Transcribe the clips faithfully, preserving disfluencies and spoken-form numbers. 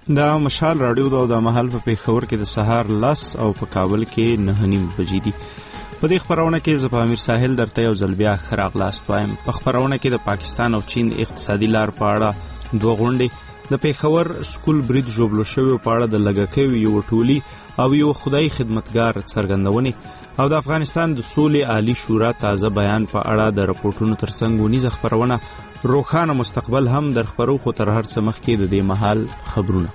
دا مشال راډیو دا د مهال په پیښور کې د سهار لس او په کابل کې نه نیم بجې دي. په دې خبرونه کې زه په امیر ساحل درته یو ځل بیا ښه راغلاست وایم. په خبرونه کې د پاکستان او چین اقتصادي لار په اړه دوه غونډې، د پیښور سکول برید ژوبلو شویو په اړه د لږکیو یو ټولي او یو خدای خدمتګار څرګندونې، او د افغانستان د سولې عالی شورا تازه بیان په اړه د رپورټونو ترڅنګ ونیزه خبرونه روښانه مستقبل هم در خبرو، خو تر هر څه مخکې د دې مهال خبرونه.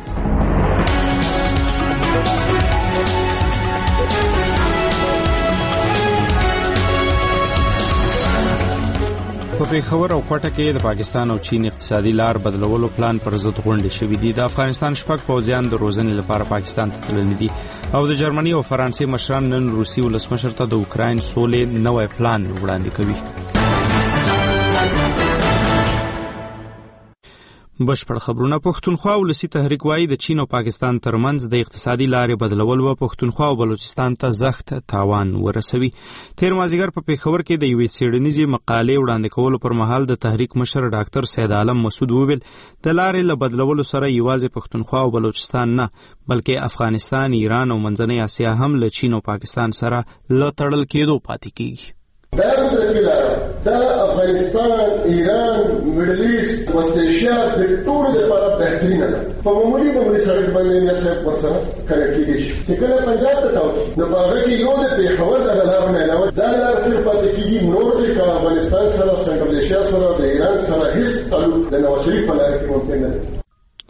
په پیښور او کوټه کې د پاکستان او چین اقتصادي لار بدلولو پلان پر ضد غونډې شوې دي. د افغانستان شپږ پوځیان د روزنې لپاره پاکستان ته تللي دي، او د جرمني او فرانسې مشران نن روسي ولسمشر ته د اوکراین سولې نوی پلان وړاندې کوي. بشپړ خبرونه. پښتونخوا ولسی تحریک وایي د چین او پاکستان ترمنځ د اقتصادي لارې بدلول و پښتونخوا او بلوچستان ته زخت تاوان ورسوي. تیر مازیګر په پیښور کې د یوې څېړنیزې مقالې وړاندې کولو پر مهال د تحریک مشر ډاکټر سید عالم مسعود وویل د لارې له بدلولو سره یوازې پښتونخوا او بلوچستان نه، بلکې افغانستان، ایران او منځنۍ اسیا هم له چین او پاکستان سره له تړل کېدو پاتې کیږي. دا قدرتي لاره دا افغانستان، ایران، میډل ایسټ، وست ایشیا د ټولو لپاره بهترینه ده. په معمولي معمولي سړک باندې نه صاحب ورسره کنیکټ کېدی شي. چې کله پنجاب ته تاو نو په هغه کې یو د پیښور د لارو نه علاوه دا لار صرف پاتې کېږي. نور د افغانستان سره، سنټرل ایشیا سره، د ایران سره هیڅ تعلق د نواز شریف په لار کې ممکن نه دی.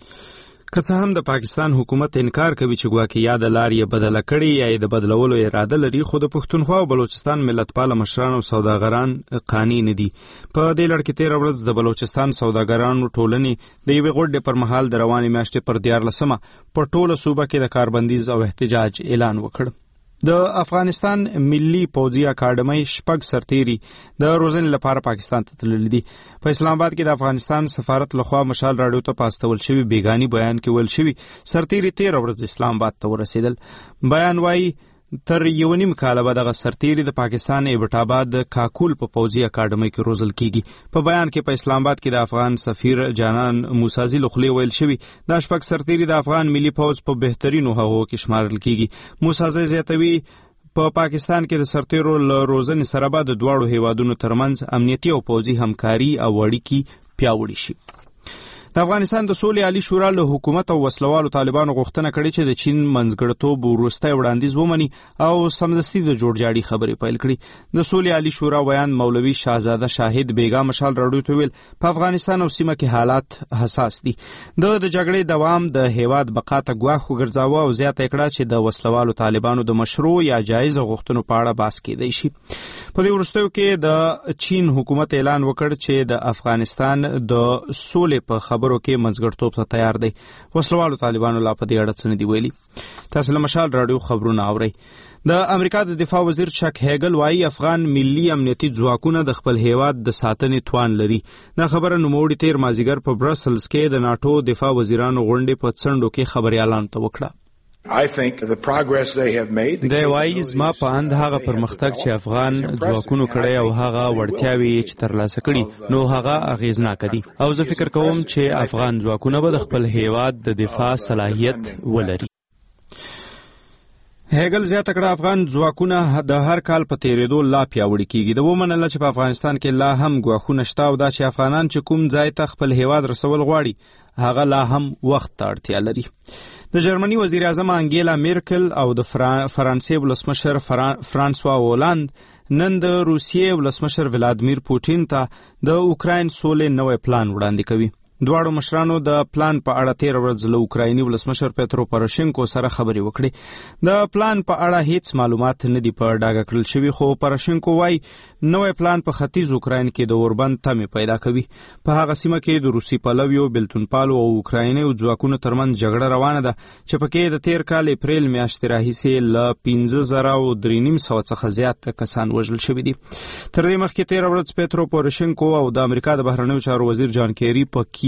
که څه هم د پاکستان حکومت انکار کوي چې ګواکې یا د لارې بدله کړي یا د بدلولو اراده لري، خو د پښتونخوا او بلوچستان ملتپاله مشران او سوداګران قانع نه دي. په دې لړ کې تېره ورځ د بلوچستان سوداګرانو ټولنې د یوې غونډې پر مهال د روانې میاشتې پر دیارلسمه په ټوله صوبه کې د کاربندیز او احتجاج اعلان وکړ. د افغانستان ملي پوځي اکاډمۍ شپږ سرتیري د روزنې لپاره پاکستان ته تللي دي. په اسلام آباد کې د افغانستان سفارت لخوا مشال راډیو ته په استول شوي بیګاني بیان کې ویل شوي سرتیري تېره ورځ اسلام آباد ته ورسېدل. بیان وایي تر یو نیم کاله به دغه سرتیري د پاکستان ایبټ آباد د کاکول په پوځي اکاډمۍ کې روزل کیږي. په بیان کې په اسلام آباد کې د افغان سفیر جانان موسازي لخوا ویل شوي دا شپږ سرتیري د افغان ملي پوځ په بهترینو هغو کې شمارل کیږي. موسازي زیاتوي په پاکستان کې د سرتیرو له روزنې سره به د دواړو هیوادونو ترمنځ امنیتي او پوځي همکاري او اړیکې پیاوړې شي. د افغانستان د سولې عالی شورا له حکومت او وسلوالو طالبانو غوښتنه کړې چې د چین منځګړیتوب وروستی وړاندیز ومني او سمدستي د جوړجاړي خبرې پیل کړي. د سولې عالی شورا ویان مولوي شاهزاده شاهد بیګا مشال راډیو ته ویل په افغانستان او سیمه کې حالات حساس دي. د د جګړې دوام د هیواد بقا ته ګواښ وګرځاوه او زیاته کړه چې د وسلوالو طالبانو د مشروع یا جایز غوښتنو په اړه بحث کېدی شي. په دې وروستیو کې د چین حکومت اعلان وکړ چې د افغانستان د سولې په خبرو کې منځګړیتوب ته تیار دی. وسلوالو طالبانو لا په دې اړه څه نه دي ویلي. تاسو له مشال راډیو خبرونه اورئ. د امریکا د دفاع وزیر چک هیګل وایي افغان ملي امنیتي ځواکونه د خپل هیواد د ساتنې توان لري. دا خبره نوموړي تیر مازیګر په برسلز کې د ناټو دفاع وزیرانو غونډې په څنډو کې خبريالانو ته وکړه. I think the progress they have made. دی وایي زما په اند هغه پرمختګ چې افغان ځواکونو کړی او هغه وړتیاوې چې ترلاسه کړي نو هغه اغیزناک دي، او زه فکر کوم چې افغان ځواکونه به د خپل هیواد د دفاع صلاحیت ولري. هیګل زیاته کړه افغان ځواکونه د هر کال په تیریدو لا پیاوړي کیږي. د ومنله چې په افغانستان کې لا هم ګواښونه شته او دا چې افغانان چې کوم ځای ته خپل هیواد رسول غواړي هغه لا هم وخت ته اړتیا لري. د جرمني وزیر اعظم انګیلا میرکل او د فرانسې ولسمشر فرانسوا هولند نن د روسیې ولسمشر ولادیمیر پوټین ته د اوکراین سولې نوی پلان وړاندې کوي. دواړو مشرانو د پلان په اړه تیر ورځ له اوکرایني ولسمشر پیترو پروشینکو سره خبرې وکړې. د پلان په اړه هیڅ معلومات نه دي په ډاګه کړل شوي، خو پروشینکو وایي نوی پلان په ختیځ اوکراین کې د اوربند تمې پیدا کوي. په هغه سیمه کې د روسي پلویو، بیلتونپالو او اوکرایني ځواکونو ترمنځ جګړه روانه ده چې پکې د تیر کال اپریل میاشتې راهیسې له پنځه زره او درې نیم سوه څخه زیات کسان وژل شوي دي. تر دې مخکې تیر ورځ پیترو پروشینکو او د امریکا د بهرنیو چارو وزیر جان کیری په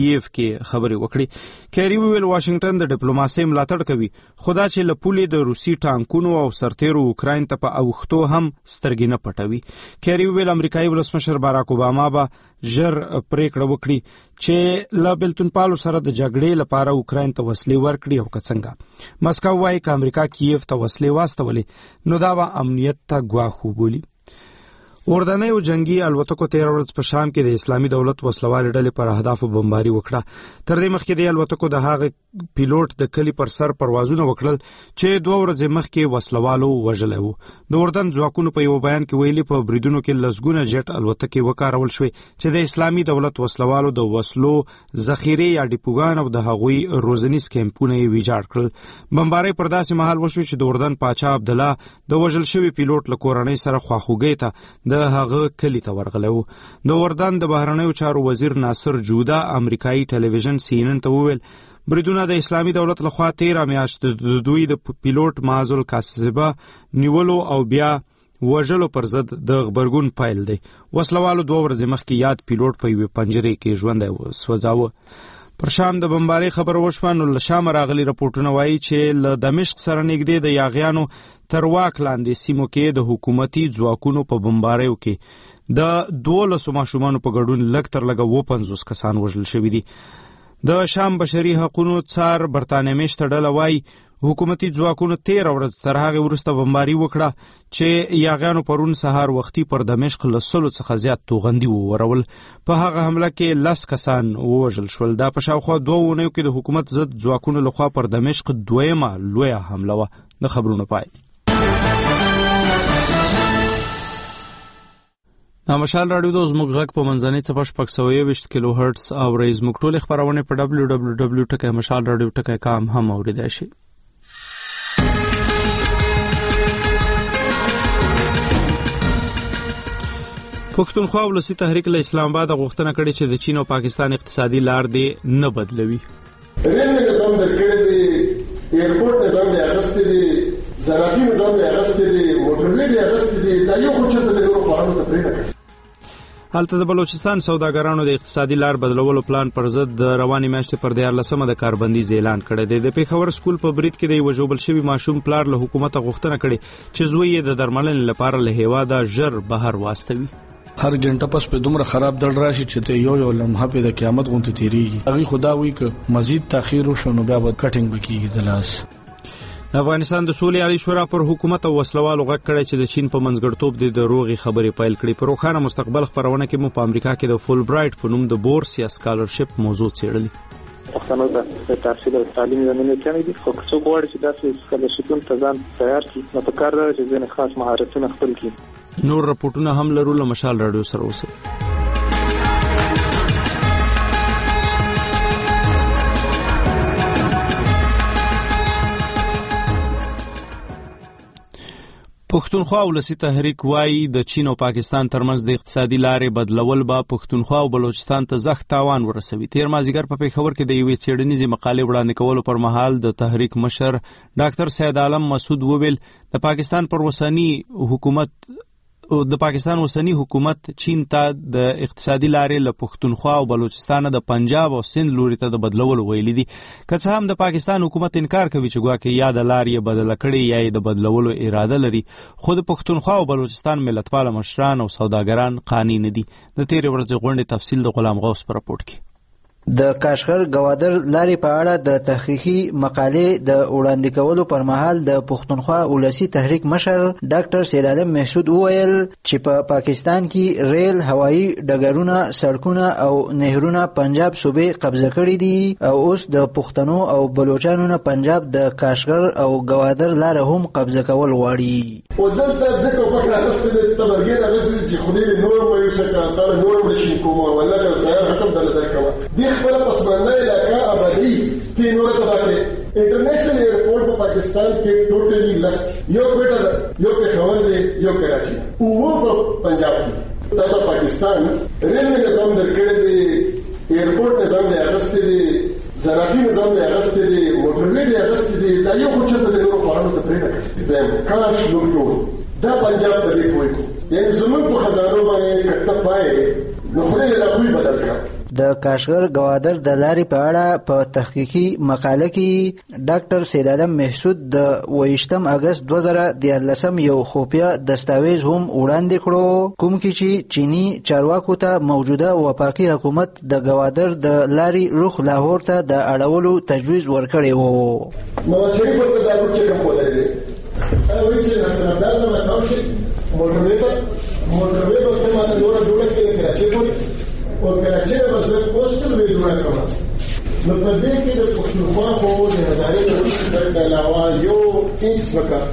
کیف کې خبرې وکړې. کیری ویل واشنگټن د ډیپلوماسۍ ملاتړ کوي، خدا چې له پولې د روسي ټانکونو او سرتیرو اوکراین ته په اوښتو هم سترګې نه پټوي. کیری ویل امریکایي ولسمشر باراک اوباما به ژر پریکړه وکړي چې له بیلتون سره د جګړې لپاره اوکراین ته وسلې ورکړي او که څنګه. مسکو وايي که امریکا کیف ته وسلې واستولې نو دا به امنیت ته ګواښ وبولي. اردنۍ او جنگي الوتکو تیر ورځ په شام کې د اسلامي دولت وسلوالې ډلې پر اهدافو بمباري وکړه. تر دې مخکې د الوتکو د هغه پیلوټ د کلی پر سر پروازونه وکړل چې دوه ورځې مخکې وسلوالو وژلی وو. د اردن ځواکونو په یو بیان کې ویلي په بریدونو کې لسګونه جټ الوتکې وکارول شوې چې د اسلامي دولت وسلوالو د وسلو ذخیرې یا ډیپوګان او د هغوی روزنیز کیمپونه یې ویجاړ کړل. بمباري پر داسې مهال وشو چې د اردن پاچا عبدالله د وژل شوي پیلوټ له کورنۍ سره خواخوږۍ ته د هغه کلی ته ورغلی وو. د اردن د بهرنیو چارو وزیر ناصر جودا امریکایي ټلویزیون سی ان ان ته وویل بریدونه د اسلامي دولت لخوا تیره میاشت د دوی د پیلوټ معاذ الکاسبه نیولو او بیا وژلو پر ضد د غبرګون پیل دی. وسلوالو دوه ورځې مخکې یاد پیلوټ په یوې پنجرې کې ژوندی وسوځاوه. پر شام د بمباري خبر وشوه نو له شامه راغلي رپورټونه وایي چې له دمشق سره نږدې د یاغیانو تر واک لاندې سیمو کې د حکومتي ځواکونو په بمباریو کې د دولسو ماشومانو په ګډون لږ تر لږه اووه پنځوس کسان وژل شوي دي. د شام بشري حقوقو څار برطانیه میشته ډله وایي حکومتي ځواکونو تیر ورځ تر هغه وروسته بمباري وکړه چې یاغیانو پرون سهار وختي پر دمشق له سلو څخه زیات توغندي وورول. په هغه حمله کې لس کسان ووژل شول. دا په شاوخوا دوه اونیو کې د حکومت ضد ځواکونو لخوا پر دمشق دویمه لویه حمله وه. د خبرونو پای. نامشال رادیو د زموږ غږ په منځنۍ څپه شپږ سوه یوویشت کیلو هرټز اورئ. زموږ ټولې خپرونې په ډبلیو ډبلیو ډبلیو ټکی مشال رادیو ټکی کام هم اورېدای شئ. پښتونخوا ولسي تحریک له اسلام آباد غوښتنه کړې چې د چین او پاکستان اقتصادي لار دې نه بدلوي. ریل نظام درکړی دی، ایرپورټ نظام دی اغستې دی، زراعتي نظام دی اغستې دی، موټرلې دی اغستې دی. دا یو خو چېرته د نورو خواړو ته پرېږده کړي. هلته د بلوچستان سوداګرانو د اقتصادي لار بدلولو پلان پر ضد د روانې میاشتې پر دیارلسمه د کاربندیز اعلان کړی دی. د پېښور سکول په برید کې د یوه ژوبل شوي ماشوم پلار له حکومته غوښتنه کړې چې زوی یې د درملنې لپاره له هېواده ژر بهر واستوي. هر ګنټه پس په دومره خراب دل راشي چې ته یو یو لمحه په د قیامت غونډه تیریږي. هغه خدا وی ک مزید تاخير وشو نو بیا به کټینګ وکیږي د لاس. افغانستان د سولې عالی شورا پر حکومت او وسلوالو غږ کړی چې د چین په منځګړتوب د دروغي خبرې پیل کړي. په روښانه مستقبل خبرونه کې مو په امریکا کې د فول برایټ په نوم د بورس یا سکالرشپ موضوع څېړلې. پښتنو د تحصیل او تعلیم زمینه کې دي خو څو غواړي چې داسې سکالرشپونه تزان تیار کړي نو په کار راځي چې ځینې خاص مهارتونه خپل کړي. نور رپورټونه هم لرو له مشال رادیو سره اوسئ. پښتونخوا ولسي تحریک وايي د چین او پاکستان ترمنځ د اقتصادي لارې بدلول به پښتونخوا او بلوچستان ته زخت تاوان ورسوي. تیر مازیګر په پېښور کې د یوې څېړنیزې مقالې وړاندې کولو پر مهال د تحریک مشر ډاکټر سید عالم مسعود وویل د پاکستان پر اوسني حکومت د پاکستان اوسنی حکومت چین ته د اقتصادي لارې له پښتونخوا او بلوچستان د پنجاب او سند لوري ته د بدلولو ویلي دي. که څه هم د پاکستان حکومت انکار کوي چې ګواکې یا د لارې یې بدله کړې یا یې د بدلولو اراده لري، خو د پښتونخوا او بلوچستان ملتپاله مشران او سوداګران قانع نه دي. د تېرې ورځې غونډې تفصیل د غلام غوث په راپورټ کې. د کاشغر گوادر لارې په اړه د تحقیقي مقالې د وړاندې کولو پر مهال د پښتونخوا ولسي تحریک مشر ډاکټر سید عالم محسود وویل چې په پا پاکستان کې ریل، هوایي ډګرونه، سړکونه او نهرونه پنجاب صوبې قبضه کړي دي او اوس د پښتنو او بلوچانو نه پنجاب د کاشغر او گوادر لاره هم قبضه کول غواړي. او دلته د ټوپک راغستې د تبرګې راغستې چې خدای نور مې یو څه کار نور مې شي کومه ولا د تیار حکم دل درکوه خپل پسمانده علاقہ آبادی تین اور طرح کے انٹرنیشنل ایئرپورٹ په پاکستان کې ټوټلی لس یو کوټه ده، یو پېښور دی، یو کراچي او په پنجاب کې. دا په پاکستان ریل نظام درکړی دی، ایئرپورٹ نظام دی اغستې دی، زراعتي نظام دی اغستې دی، موټرلې دی اغستې دی. دا یو خو چې د نورو خواړو ته پرېږده کړي کاش لوګ ټول دا پنجاب ته دی کوی کو یعنی زموږ په خزانو باندې کټه پای نو خدای له خوې بدل کړ. د کاشغر گوادر د لارې په اړه په تحقیقي مقاله کې ډاکټر سید عالم محسود د اوویشتم اگست دوه زره دیارلسم یو خفیه دستاویز هم وړاندې کړو، کوم کې چې چینی چارواکو ته موجوده وفاقي حکومت د گوادر د لارې رخ لاهور ته د اړولو تجویز ورکړی و. نواز شریف ورته دا کوم چې کوم ولري هغه چې نسبدار نه متوشي موټروي موټروي په کومه ته ډوره ډوره کې کراچي په او کراچي په ځای پوسټل وی ډوره کومه نو په دې کې د پښتونخوا په د نظریه د علاوه یو هیڅ وکړ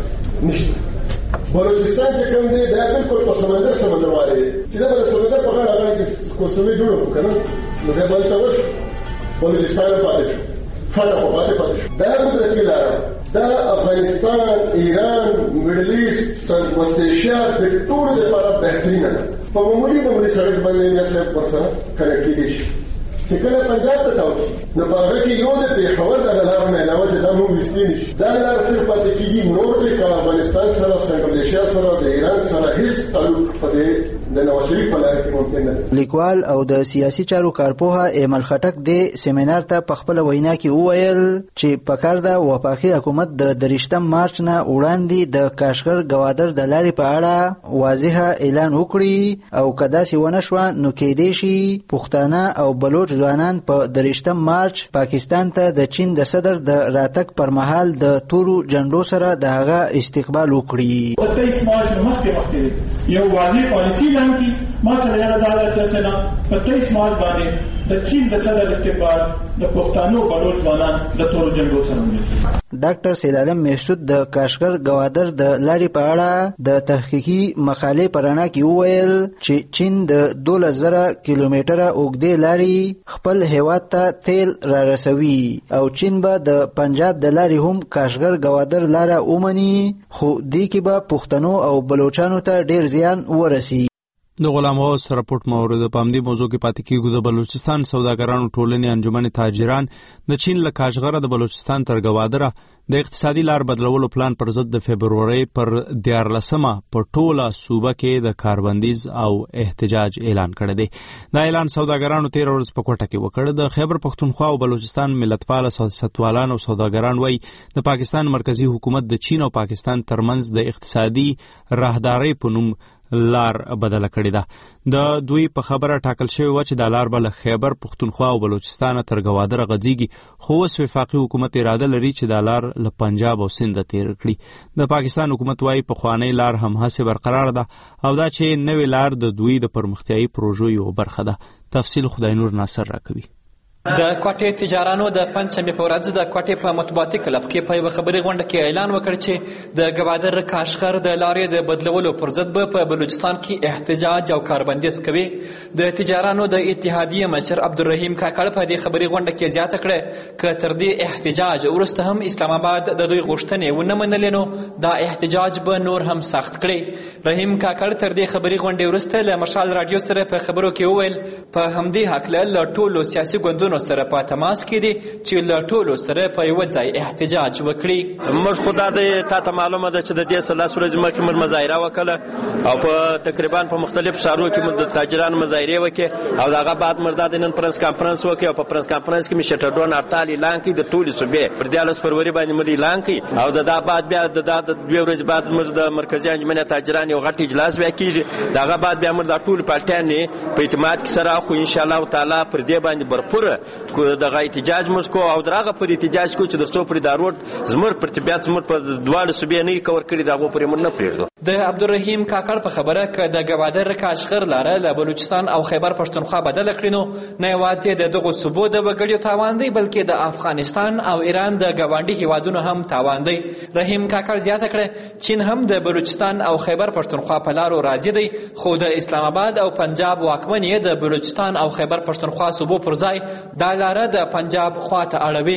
نشته. بلوچستان چې کوم دی دا بالکل په سمندر سمندر وایي چې دا د سمندر په غاړه باندې کوڅوي ډوره وکړه نو دا بل ته وش بلوچستان پاتې فرق پاتې پاتې دا قدرتي لاره دا افغانستان، ایران، میډل ایست، وست ایشیا د ټولو لپاره بهترینه ده. په معمولي معمولي سړک باندې یا صاحب ورسره کنیکټ کېدی شي چې کله پنجاب ته تاو نو په هغه کې یو د پېښور د لارو نه علاوه چې دا موږ وستې نشي دا لار صرف پاتې کېږي نور د افغانستان سره سنټرل ایشیا سره د ایران سره هیڅ تعلق پدې د نواز شریف په لار کې ممکن نه ده. لیکوال او د سیاسي چارو کارپوه ایمل خټک د سیمینار ته په خپل وینا کې وویل چې پکار ده وفاقي حکومت د درشتم مارچ نه وړاندې د کاشغر گوادر د لارې په اړه واضح اعلان وکړي او کدا سی ونه شو نو کېدې شي پښتانه او بلوچ ځوانان په درشتم مارچ پاکستان ته د چین د صدر د راتګ پر مهال د تورو جنډو سره د هغه استقبال وکړي. په تیس مارچ مخکې مخکې یو واضح پالیسي کی ما سره یاد عدالت سره په تیس مارچ باندې د چین د صدر استقبال د پښتنو بلوچ ځوانان د تورو جنډو سره وکړي. ډاکټر سید عالم محسود د کاشغر گوادر د لارې په اړه د تحقیقي مقالې پرانا کې وویل چې چین د دولس زره کیلومتره اوږدې لارې خپل هیواد ته تیل را رسوي او چین به د پنجاب د لارې هم کاشغر گوادر لاره ومني خو دې کې به پښتنو او بلوچانو ته ډیر زیان ورسي. د غلام غوث رپورټ مورد په همدې موضوع کې پاتې کېږو. د بلوچستان سوداګرانو ټولنې انجمن تاجران د چین له کاشغره د بلوچستان تر گوادره د اقتصادي لار بدلولو پلان پر ضد د فبرورۍ پر دیارلسمه په ټوله صوبه کې د کاربندیز او احتجاج اعلان کړی دی. دا اعلان سوداګرانو تیر ورځ په کوټه کې وکړ. د خیبر پښتونخوا او بلوچستان ملتپاله سیاستوالان او سوداګران وایي د پاکستان مرکزی حکومت د چین او پاکستان ترمنځ د اقتصادي راهدارۍ په نوم لار بدله کړې ده. د دوی په خبره ټاکل شوی و چې د لار به له خیبر پښتونخوا او بلوچستان تر گوادره غځيږي، خو اوس وفاقي حکومت اراده لري چې د لار له پنجاب او سند تیر کړي. د پاکستان حکومت وايي پخوانی لار هم هڅه برقرار ده او دا چې نوې لار د دوی د پرمختیايي پروژو یو برخه ده. تفصیل خدای نور ناصر راکوي. د کوټې تجارانو د پنځمې په ورځ د کوټې په مطبوعاتي کلب کې په یوه خبري غونډه کې اعلان وکړ چې د گوادر کاشغر د لارې د بدلولو پر ضد به په بلوچستان کې احتجاج او کاربندیز کوي. د تجارانو د اتحادیې مشر عبدالرحیم کاکړ په دې خبري غونډه کې زیاته کړه که تر دې احتجاج وروسته هم اسلام آباد د دوی غوښتنې ونه منلې نو دا احتجاج به نور هم سخت کړي. رحیم کاکړ تر دې خبري غونډې وروسته له مشال رادیو سره په خبرو کې وویل په همدې هکله له ټولو سیاسي ګوندونو سره په تماس کې دي چې له ټولو سره په یو ځای احتجاج وکړي. موږ خو دا د تا مالومه ده چې د دې سلاس ورځې مخکې موږ مظاهره وکړه او په تقریبا په مختلف ښارونو کې موږ د تاجرانو مظاهرې وکړې او دغه بعد موږ د نن پرنس کانفرنس وکړ او په پرنس کانفرنس کې مې شټډون هړتال اعلان کړ د ټولې صوبې پر دیارلس فروری باندې موږ اعلان کړ او دا بعد بیا د دوه ورځې بعد موږ د مرکزي انجمن تاجران یو غټ اجلاس بیا کیږي. دغه بعد بیا موږ د ټول پالټیان په اعتماد کې سره خو ان شاء الله تعالی پر دې باندې برپوره دغه احتجاج موږ کو او درغه پر احتجاج کو چې د څو پر داروټ زمر پر طبيعت زمر په دواړو صوبې نه کور کړی دغه پر موږ نه پریږدو. د عبدالرحیم کاکړ په خبره ک د گوادر کاشغر لاره له بلوچستان او خیبر پښتونخوا بدل کړي نو نه یوازې د دغه صوبو د وګړو تاوان دی بلکې د افغانستان او ایران د ګاونډي هیوادونو هم تاوان دی. رحیم کاکړ زیاته کړه چین هم د بلوچستان او خیبر پښتونخوا په لارو راځي دی خو د اسلام آباد او پنجاب واکمن یې د بلوچستان او خیبر پښتونخوا صوبو پر ځای د لاره د پنجاب خواته اړوي.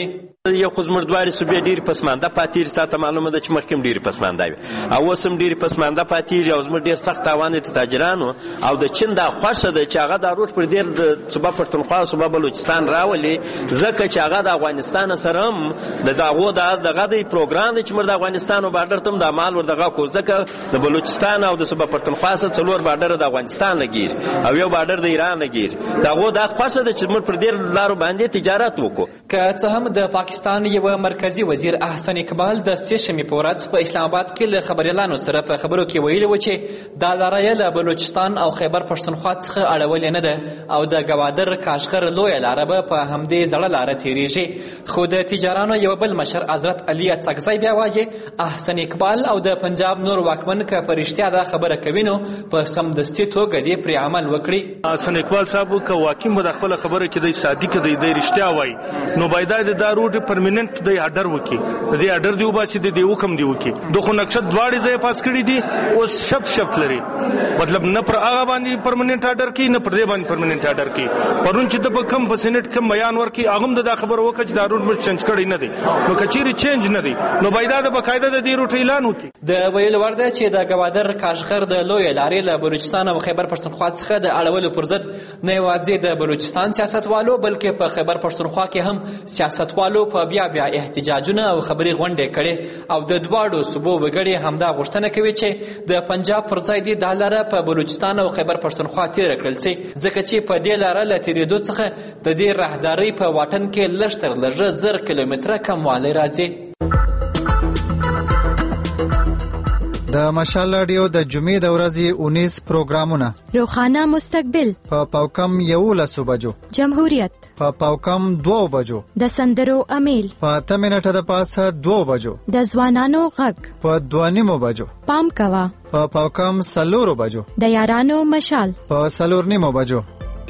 یو خو زموږ دواړې صوبې ډېرې پسمانده پاتې دي. تا ته معلومه ده چې مخکې هم ډېرې پسمانده وي او اوس هم ډېرې پسمانده پاتې دي او زموږ ډېر سخت تاوان دی د تاجرانو او د چین دا خوښه ده چې هغه دا روټ پر ډېر د صوبه پښتونخوا او صوبه بلوچستان راولي ځکه چې هغه د افغانستان سره هم د هغو دغه دی پروګرام دی چې موږ د افغانستان او بارډر ته هم د مال ور دغه کو ځکه د بلوچستان او د صوبه پښتونخوا سره څلور بارډر د افغانستان لګېږي او یو بارډر د ایران لګېږي. د هغو دا خوښه ده چې موږ پر ډېر لارو باندې تجارت وکړو. که څه هم د پاکستان یو مرکزی وزیر احسن اقبال د سې شنبې په ورځ په اسلام آباد کې له خبریالانو سره په خبرو کې ویلي و چې دا لاره یې له بلوچستان او خیبر پښتونخوا څخه اړولې نه ده او د ګوادر کاشغر لویه لاره به په همدې زړه لاره تېرېږي. خو د تجارانو یو بل مشر حضرت علي څکزی بیا وایي احسن اقبال او د پنجاب نور واکمن که په رښتیا دا خبره کوي نو په سمدستي توګه دې پرې عمل وکړي. احسن اقبال صاحب که واکم به د خپله خبره کې دی صادق دی دی رښتیا وایي نو باید دا روډ پرمننت دی اډر وکي د دې اډر دی وباسي د دې حکم دی وکي د خو نقشه دواړي ځای پاس کړی دي اوس شپ شپ لري مطلب نه پر هغه باندې پرمننت اډر کی نه پر دې باندې پرمننت اډر کی پرون چې د کم په سېنات کم بیان ورکي هغه د خبر وکړي چې دا روډ مش چینج کړی نه دی نو کچيري چینج نه دی نو باید د بقاعده د دې روټ اعلان وکي. د ویل ورده چې د ګوادر کاشغر د لوی لارې له بلوچستان او خیبر پښتونخوا څخه د اړولو پر ضد نه یوازې د بلوچستان سیاستوالو بلکې په خیبر پښتونخوا کې هم سیاستوالو په بیا بیا احتجاجونه او خبري غونډې کړي او د دواړو صوبو وګړي همدا غوښتنه کوي چې د پنجاب پر ځای دی د لاره په بلوچستان او خیبر پښتونخوا تیر کړل شي ځکه چې په دې لاره له تیریدو څخه د دې راهدارۍ په واټن کې لږ تر لږه زر کیلومتره کموالی راځي. د مشال رادیو د جمعې د ورځې اونیس پروګرامونه روخانه مستقبل په پاوکم یولس بجو جمهوریت په پاوکم دو بجو د سندرو امیل په اته منټه د پاسه دو بجو د ځوانانو غږ په دوه نیمو بجو پام کوا په پاوکم سلورو بجو د یارانو مشال په سلور نیمو بجو.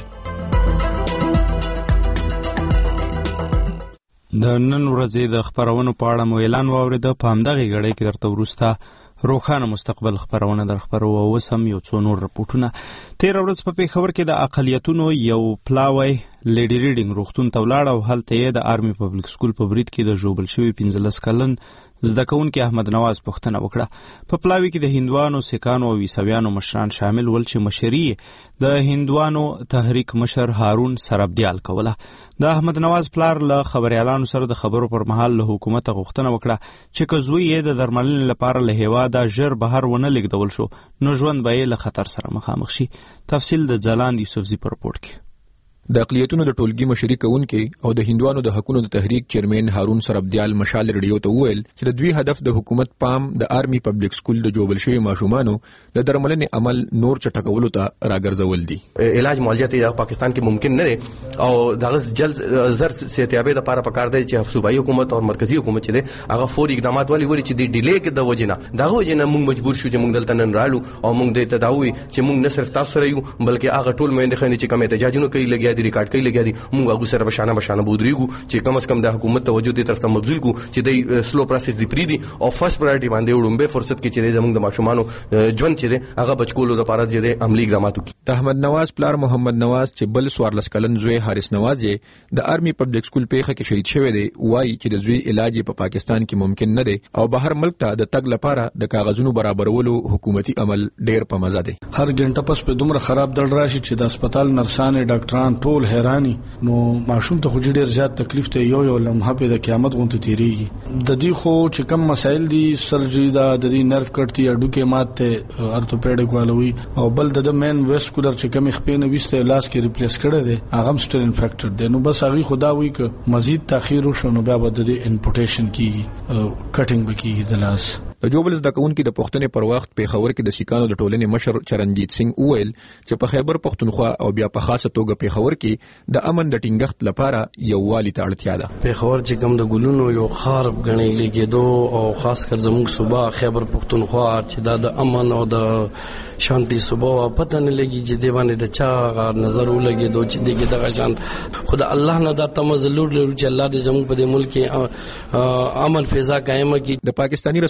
د نن ورځې د خبرونو په اړه مو اعلان واورېده. په همدغې ګړۍ کې درته وروسته روښانه مستقبل خبرونه در خپرو او اوس هم یو څو نور رپورټونه. تېره ورځ په پېښور کې د اقلیتونو یو پلاوی لیډي ریډینګ روغتون ته ولاړ او هلته یې د آرمي پبلک سکول په برید کې د ژوبل شوي پنځلس کلن زده کوونکي احمد نواز پوښتنه وکړه. په پلاوي کې د هندوانو، سیکانو او عیسویانو مشران شامل ول چې مشري د هندوانو تحریک مشر هارون سرابدیال کوله. د احمد نواز پلار له خبريالانو سره د خبرو پر مهال له حکومت غوښتنه وکړه چې که زوی یې د درملنې لپاره له هیواده ژر بهر ونه لیږدول شو نو ژوند به یې له خطر سره مخامخ شي. تفصیل د ځلاند یوسفزي په رپورټ کې. د اقلیتونو د ټولګي مشري کوونکي او د هندوانو د حقوقو د تحریک چیرمن هارون سرابدیال مشال رادیو ته وویل چې د دوی هدف د حکومت پام د آرمي پبلک سکول د جوبل شوی ماشومانو د درملنې عمل نور چټکولو ته راګرځول دي. علاج معالجه ته پاکستان کې ممکن نه دی او دغه جلد زر صحتیابي د لپاره پکار دی چې صوبایي حکومت او مرکزی حکومت چې دی هغه فوري اقدامات والی ولې چې د ډیلې کې د وجنه دغه وجنه موږ مجبور شو چې موږ دلته نن رالو او موږ د تداوی چې موږ نه صرف تاسو سره یو بلکې هغه ټول مېند خني چې کوم احتجاجونه کوي لګیا دي ریکارډ کوي لګیا دي موږ هغه سره بشانه بشانه بودريګو چې کم از کم د حکومت توجه دې طرف ته مبذول کو چې د سلو پروسس دی پری دي او فرست پرایورټي باندې وړومبه فرصت کې چې زموږ د ماشومانو ژوند چې هغه بچکولو لپاره د عملی اقدامات وکړي. د احمد نواز پلار محمد نواز چې بل سوارلس کلن زوی حارث نواز یې د آرمي پبلک سکول پیخه کې شهید شوی دی وایي چې د زوی علاج په پا پاکستان کې ممکن نه دی او بهر ملک ته د تګ لپاره د کاغذونو برابرولو حکومتي عمل ډیر په مزه دی. هر غنټه پس په دومره خراب دل راشي چې د هسپتال نرسانې ډاکټران ټول حیرانی نو ماشوم ته خو ډیر زیات تکلیف ته یو یو لمحه په د قیامت غونته تیریږي. د دې خو چې کم مسایل دي سرجری دا د دې نرف کټي اډو کې مات ته ارتوپیډیک والوي او بل د مین ویسکولر چې کم خپې نه وسته لاس کې ریپلیس کړي دي هغه سټل انفیکټډ دي نو بس هغه خدا وی ک مزید تاخير وشو نو بیا به د انپوټیشن کیږي کټینګ بکیږي د لاس. د جوبل زده کوونکي د پښتنې پر وخت په خبر کې د سیکانو د ټولنې مشر چرنجیت سنگ وویل چې په خیبر پښتونخوا او بیا په خاصه توګه په خبر کې د امن د ټینګښت لپاره یو والی ته اړتیا ده. په خبر چې کوم د ګلونو یو خارب غنی لګیدو او خاص کر زموږ صوبه خیبر پښتونخوا چې دا د امن او د شانتي صوبه پته نه لګي چې دی باندې د چا نظر ولګیدو چې دغه دغه شان خدای الله نه دا تمزلور لري چې الله دې زموږ په دې ملک کې امن فضا قائم کړي. د پاکستاني رسنیو تر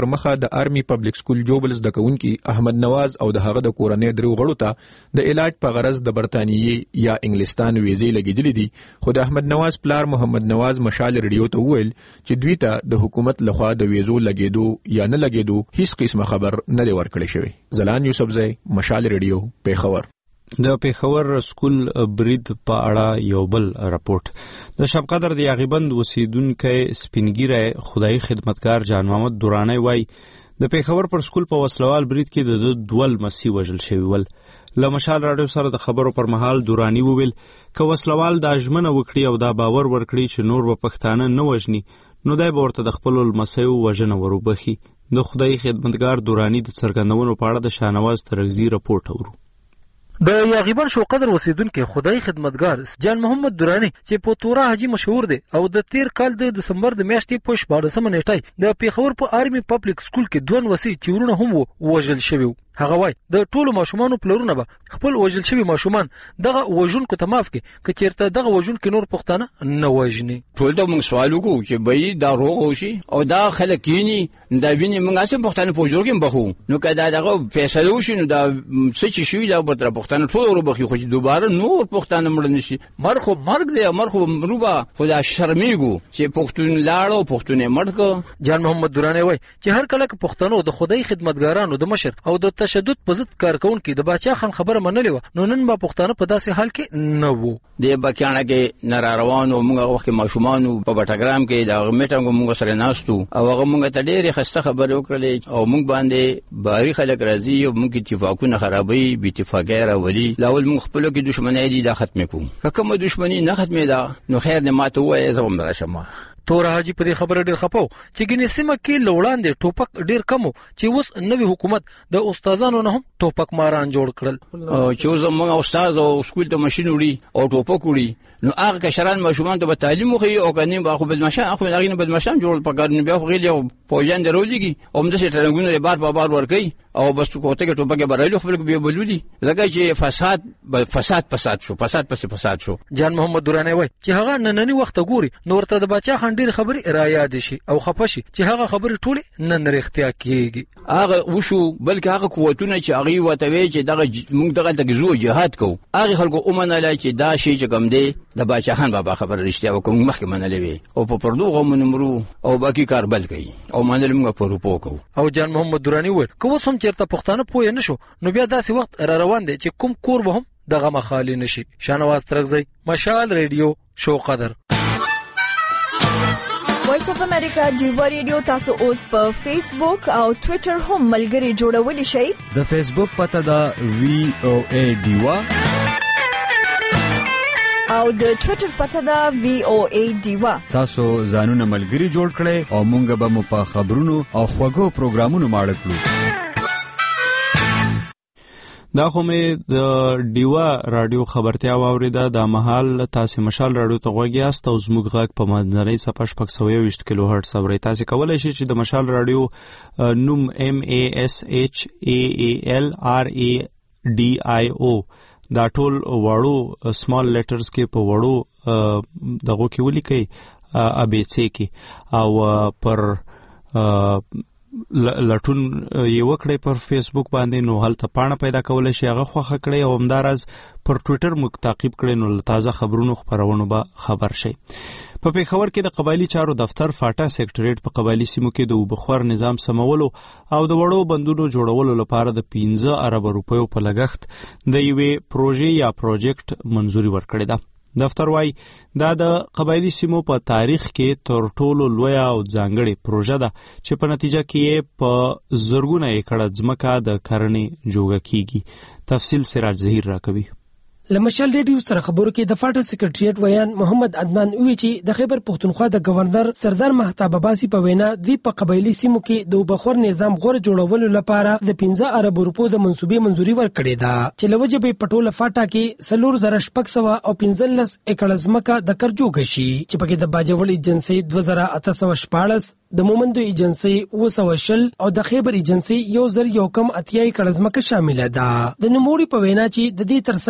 پر مخه د آرمي پبلک سکول جوبلز د کونکي احمد نواز او د هغه د کورنۍ درو غړو ته د علاج په غرض د برتانیې یا انګلستان ویزې لګیدلې دي، خو د احمد نواز پلار محمد نواز مشال ریډیو ته وویل چې دوی ته د حکومت لخوا د ویزو لګیدو یا نه لګیدو هیڅ قسمه خبر نه دی ورکړی شوی. زلان یوسفزی، مشال ریډیو، پیښور. د پیښور سکول برید په اړه یو بل راپورټ د شبقدر د یاغیبند اوسیدونکو سپینګیره خدای خدمتګار جان محمد دورانی وای د پیښور پر سکول په وسلوال برید کې د دوول مسی وژل شوی ول. له مشال راډیو سره د خبرو پر مهال دورانی وویل که وسلوال د اجمنه وکړي او دا باور ورکړي چې نور به پښتانه نه وژني نو دای به ورته د خپل لمسیو وژنه وروبخي. د خدای خدمتګار دورانی د څرګندونو په اړه د شاهنواز ترغزی راپورټ اورو. د یاغیبان شو قدر اوسیدونکو خدای خدمتګار جان محمد دورانی چې په تورا حاجی مشهور دی او د تیر کال د دسمبر د میاشتې په شپاړسمه نیټه د پیښور په آرمي پبلک سکول کې دوه وسی چورونه هم وژل شوی. هغه وای د ټولو ماشومانو پلرونه به خپل وژل شوی ماشومان دغه وژونکو ته معاف کړي که چیرته دغه وژونکو نور پښتانه نه وژني. ټول ته موږ سوال وکړو چې به دا روغ وشي او دا خلک کینی دا ویني موږ اسه پښتانه په جوړ کې بخو نو کدا دغه فیصله وشي نو دا څه چې شوی دا به تر پښتانه ټول ورو بخي خو دوباره نور پښتانه مړ نشي. مرخ مرګ دی مرخ مروبا خدا شرمېګو چې پښتون لاړو پښتون مړ کو. جان محمد دورانی وای چې هر کله که پښتنو د خدای خدمتګارانو د مشر او د تشدد په ضد کارکونکو د باچا خان خبره منلې و نو نن به پښتانه په داسې حال کې نه وو. د بکیانه کې ناروانو موږ وخت ماشومانو په بټګرام کې د میټنګ موږ سره ناستو او هغه موږ ته ډېرې خسته خبرې وکړلې او موږ باندې باری خلک راځي او موږ اتفاقونه خرابوي بي اتفاقي راولي لاول موږ خپل کې دښمنۍ دي دا ختمه کوو که کومه دښمنۍ نه ختمه ده نو خیر نه ماته وایي زه هم راشم. تور حاجی په دې خبره ډیر خپو چې ګینې سیمه کې لوړاندې ټوپک ډیر کمو چې اوس نوې حکومت د استادانو نه هم ټوپک ماران جوړ کړل. چې زموږ استاد او سکول ته ماشين وړي او ټوپک وړي نو هغه کشران ماشومان ته تعلیم وخی او کني به خو بدمعشان اخو هغه نه بدمعشان جوړ پکار نه بیا خو غیلی او پوجان درولېږي او موږ څه ترنګونه بار په بار ورکي او بس کوته کې ټوپک برایلو خپل بیا بلولي زګا چې فساد فساد فساد شو فساد پس فساد شو. جان محمد دورانی وای چې هغه نننی وخت ګوري نو ورته د بچا خان ډیر خبري را یاد شي او خپشي چې هغه خبري ټوله نن رښتیا کیږي. هغه وشو بلکې هغه قوتونه چې هغه وتوي چې دغه موږ دغه تګزو جهاد کو هغه خلکو اومنه چې دا شی چې کوم دی د بچا خان بابا خبر رښتیا وکم مخکې منلې وي او په پردو غو منمرو او باقي کار بل کوي او منل موږ په روپو کو. او جان محمد دورانی وای کوم سم چیرته پښتانه پوه نه شو نو بیا داسې وخت را روان دی چې کوم کور به هم دغه مخالي نشي. شانواز ترغزی، مشال ریډیو، شو قدر. وایس اف امریکا جیوا ریډیو تاسو اوس په فیسبوک او ټوئیټر هم ملګري جوړولی شئ. د فیسبوک پته دا وی او ای ډیوا او د ټوئیټر پته دا وی او ای ډیوا. تاسو ځانونه ملګري جوړ کړئ او مونږ به مو په خبرونو او خوږو پروګرامونو ماړه کړو. دا خو مې د ډیوا رادیو خبرتیا واوریده. د مهال تاسو مشال رادیو ته غوږی یاست او زموږ غږ په منځنۍ صفحه شپږ سوه یوویشت کیلو هرټز اورئ. تاسو کولی شئ چې د مشال رادیو نوم ایم ای اس ایچ ای ای ال آر ای ډي آی او دا ټول وړو سمال لیټرز کې په وړو دغه کې ولیکئ ا بی سی کې او پر لټون یو کړی پر فیسبوک باندې نو هلته پاڼه پیدا کولای شي هغه خوخه کړی او همدارز پر ټوئیټر مو تعقیب کړئ نو تازه خبرونو خبرونه به خبر شي. په پیښور کې د قبایلی چارو دفتر فاټا سیکریټریټ په قبایلی سیمو کې د وبخور نظام سمولو او د وړو بندونو جوړولو لپاره د پنځه ارب روپیو په لګښت د یوې پروژې یا پروجیکټ منزوري ورکړې ده. دفتر وای دا د قبایلی سیمو په تاریخ کې تر ټولو لوی او ځانګړې پروژه ده چې په نتیجه کې په زرګونه ایکړه ځمکه د کرنې جوړه کیږي. تفصیل سراج ظهیر راکوي. لمشل ریډیو سره خبرو کې د فاټا سیکریټریټ ویان محمد عدنان وی چې د خیبر پښتونخوا د گورنر سردار مهتاب عباسي په وینا دوی په قبایلی سیمو کې د وبخور نظام غوړ جوړولو لپاره د پنځه ارب روپو د منسوبې منزوري ورکړې ده چې لوجه به پټوله فاټا کې سلور زره شپږ سوه او پنځلس ایکړه ځمکه د کرجوګ شي چې پکې د باجوړ ایجنسي دوه زره اته سوه شپاړس د مومندو ایجنسي اوه سوه شل او د خیبر ایجنسي یو زر یو کم اتیا ایکړه ځمکه شامله ده. د نوموړي په وینا چې د دې ترڅنګ به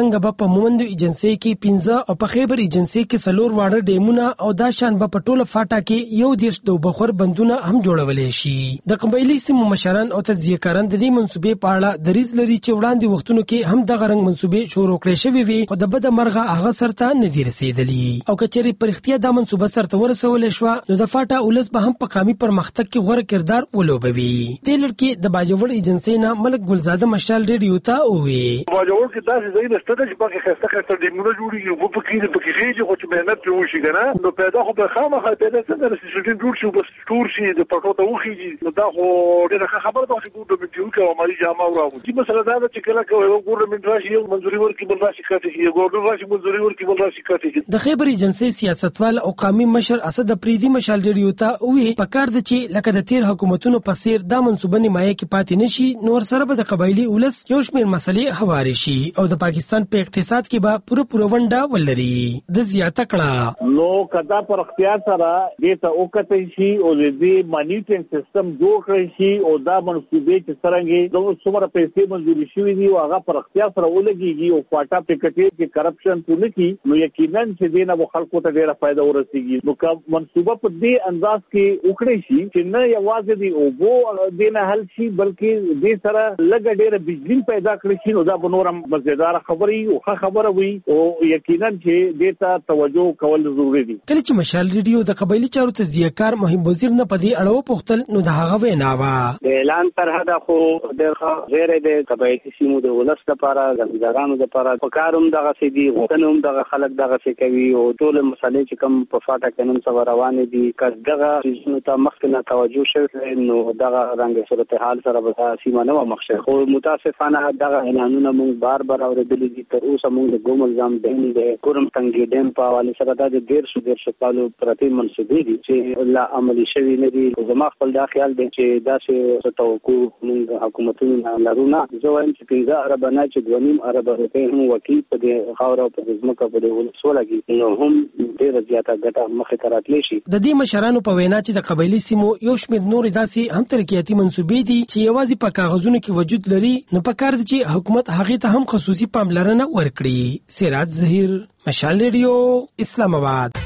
په مومند ایجنسی کې پنځه او په خیبر ایجنسی کې څلور واړه ډیمونه او دا شان په ټوله فاټا کې یو دیش د بخور بندونه هم جوړولې شي د قبایلی سیمو مشران او تجزیه کاران د دې منسوبې په اړه دریز لري چې وړاندې وختونو کې هم د غرنګ منسوبې شروع کړې شوې وي خو د بد مرغه هغه سرته نه دی رسیدلی او کچري پرختیا د منسوبه سرته ورسول شو نو د فاټا ولس به هم په قامي پرمختګ کې غوړه کردار ولوبوي د لړکې د باجوړ ایجنسی نه ملک ګلزاده مشال ریډیو ته وی باجوړ کې داسې ځای نشته چې پکې خسته خسته ډیمونه جوړیږي په پکې په کې چې خو چې مهنت پیو شي کنه نو پیدا خو به خامخا پیدا څنګه رسېږي جوړ شي بس ټور شي د پټو ته وخیږي نو دا خو ډېره خبره ده چې ګورنمنت یو کې عملي جامه وراو چې مثلا دا چې کله کوي ګورنمنت راشي یو منځوري ورکړي بل راشي کاټي یو ګورنمنت راشي منځوري ورکړي بل راشي کاټي د خیبر ایجنسی سیاستوال او قومي مشر اسد افریدي مشال ریډیو ته وی پکار د چې لکه د تیر حکومتونو په سیر دا منسوبه نیمایه کې پاتې نشي نور سره به د قبایلی ولس یو شمېر مسلې هواري شي او د پاکستان په اقتصاد کې به پوره پوره ونډه ولري د زیاته کړه نو کدا پر اختیار سره د ته اوکته شي او د دې مانیټینګ سیستم جوړ کړی شي او دا منسوبې چې څنګه د څومره پیسې منځوري شوې دي او هغه پر اختیار سره ولګيږي او کوټا پکټي کې کرپشن پونه کی نو یقینا چې دینه به خلکو ته ډیره فائدہ ورسیږي نو کوم منسوبه په دې انداز کې وکړي شي چې نه یوازې دی او وو دینه حل شي بلکې دې سره لګ ډیره بجلی پیدا کړی شي نو دا بنورم مزیدار خبري او خبره وي او یقینا چې دې ته توجه کول ضروری دي کله چې مشال ریډیو د قبایلی چارو تجزیه کار مهم وزیر نه پدې اړه پوښتل نو د هغه وینا وا اعلان تر هدا خو د غیر د قبایلی سیمو د ولس لپاره د ځګانو لپاره په کاروم دغه سيدي غوښتنوم دغه خلک دغه څه کوي او ټول مسلې چې کوم په فاټا کې نن څو روان دي کله دغه چیزونو ته مخکنه توجه شوی نو دغه رنګ صورتحال سره به سیمه نه مخشه خو متاسفانه دغه اعلانونه موږ بار بار اوریدلي دي تر اوسه موږ د ګومل ځام ډیم د کورم تنګي ډیم په حواله سره د ډیر شو ډیر شپالو پرتی منسوبې دي چې لا عملي شوی نه دي زما خپل دا خیال دی چې دا څه توقع موږ حکومتونو لرونه زه وایم چې پنځه ارب نه چې دویم ارب روپۍ هم وکیل په دې خاور په ځمکه په دې ولسولګي نو هم ډیر زیاته ګټه مخه تراتلی شي د دې مشرانو په وینا چې د قبایلی سیمو یو شمېر نور داسې هم ترقیاتي منسوبې دي چې یوازې په کاغذونو کې وجود لري نو په کار دي چې حکومت هغه ته هم خصوصي پاملرنه ورکړي سراج ظهیر مشال ریډیو اسلام آباد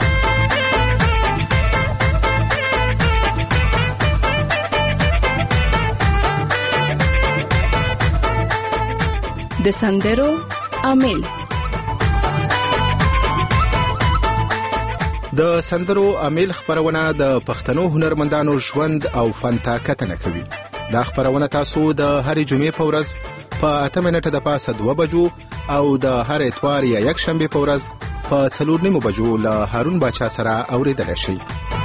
د سندرو امیل د سندرو امیل خبرونه د پښتنو هنرمندانو ژوند او فن ته کتنه کوي دا خبرونه تاسو د هرې جمعې په ورځ په اته منټه د پاسه دوه بجو او د هر اتوار یا یک شنبه په ورځ په څلور نیمو بجو له هارون باچا سره اوریدل شي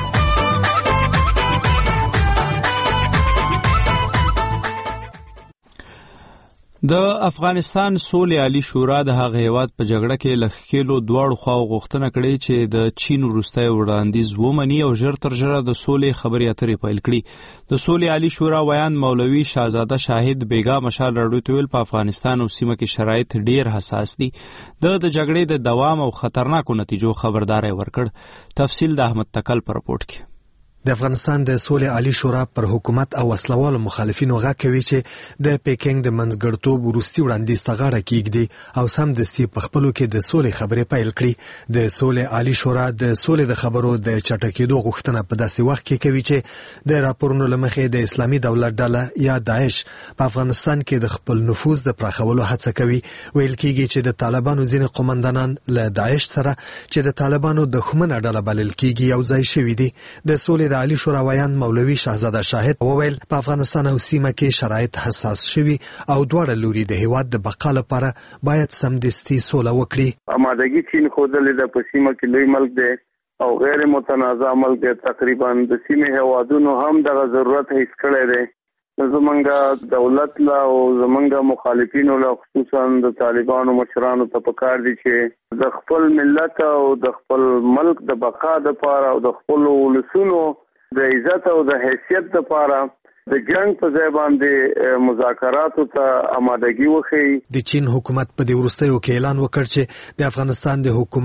د افغانستان سولې عالی شورا د هغه هیواد په جګړه کې لخکېلو دواړو خواو غوښتنه کړې چې د چین وروستی وړاندیز ومني او ژر تر ژره د سولې خبرې اترې پیل کړي د سولې عالی شورا ویان مولوي شاهزاده شاهد بیګا مشال راډیو ته ویل په افغانستان او سیمه کې شرایط ډیر حساس دي د د جګړې د دوام او خطرناکو نتیجو خبرداري ورکړ تفصیل د احمد تکل پر رپورټ کې د افغانستان د سولې عالی شورا پر حکومت او وسلوالو مخالفینو غږ کوي چې د پیکینګ د منځګړتوب وروستي وړاندیز ته غاړه کیږدي او سمدستي په خپلو کې د سولې خبرې پیل کړي د سولې عالی شورا د سولې د خبرو د چټکېدو غوښتنه په داسې وخت کې کوي چې د راپورونو لمخې د اسلامي دولت ډله یا داعش په افغانستان کې د خپل نفوذ د پراخولو هڅه کوي ویل کیږي چې د طالبانو ځینې قومندانان له داعش سره چې د طالبانو دښمنه ډله بلل کیږي یو ځای شوي دي د سولې عالی شورا ویان مولوي شاهزاده شاهد وویل په افغانستان او سیمه کې شرایط حساس شوي او دواړه لوري د هیواد د بقا لپاره باید سمدستي سوله وکړي آمادګي چین خوذلې د پسیمه کې لوی ملک دی او غیر متنازع ملک دی تقریبا د سیمه هوادونو هم دغه ضرورت هیڅ کړی دی زمونږ دولت لا او زمونږ مخالفینو لا خصوصا د طالبانو مشرانو ته پکار دي چې د خپل ملت او د خپل ملک د بقا لپاره او د خپل ولسونو د عزت او د حیثیت لپاره د جنگ په ځای باندې مذاکراتو ته آمادګي وښیي. د چین حکومت په دې وروستیو کې اعلان وکړ چې د افغانستان د حکومت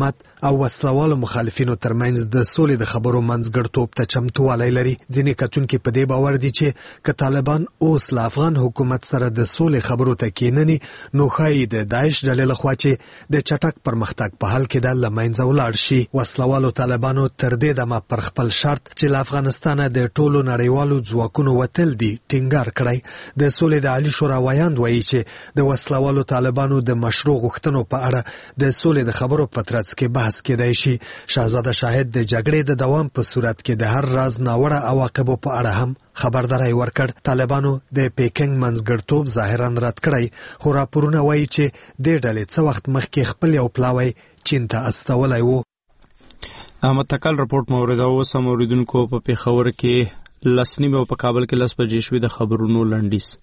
او وسلوالو مخالفینو ترمنځ د سولې د خبرو منځګړیتوب ته چمتووالی لري. ځینې کتونکي په دې باور دي چې که طالبان اوس له افغان حکومت سره د سولې خبرو ته کېنني نو ښایي د داعش ډلې لخوا چې د چټک پرمختګ په حال کې د له منځه ولاړ شي. وسلوالو طالبانو تر دې دمه پر خپل شرط چې له افغانستانه د ټولو نړیوالو ځواکونو وتل دي ټینګار کړی. د سولې د عالی شورا ویاند وایي چې د وسلوالو طالبانو د مشروع غوښتنو په اړه د سولې د خبرو په ترڅ کې بحث کېدای شي. شهزاده شاهد د جګړې د دوام په صورت کې د هر راز ناوړه عواقبو په اړه هم خبرداري ورکړ. طالبانو د پیکنګ منځګړیتوب ظاهرا رد کړی خو راپورونه وایي چې د ډلې څه وخت مخکې خپل یو پلاوی چین ته استولی و. احمد تکل رپورټ مورد او سم اوریدونکو په پیښور کې لس نیمه او په کابل کې لس بجې شوې. د خبرونو لنډیز.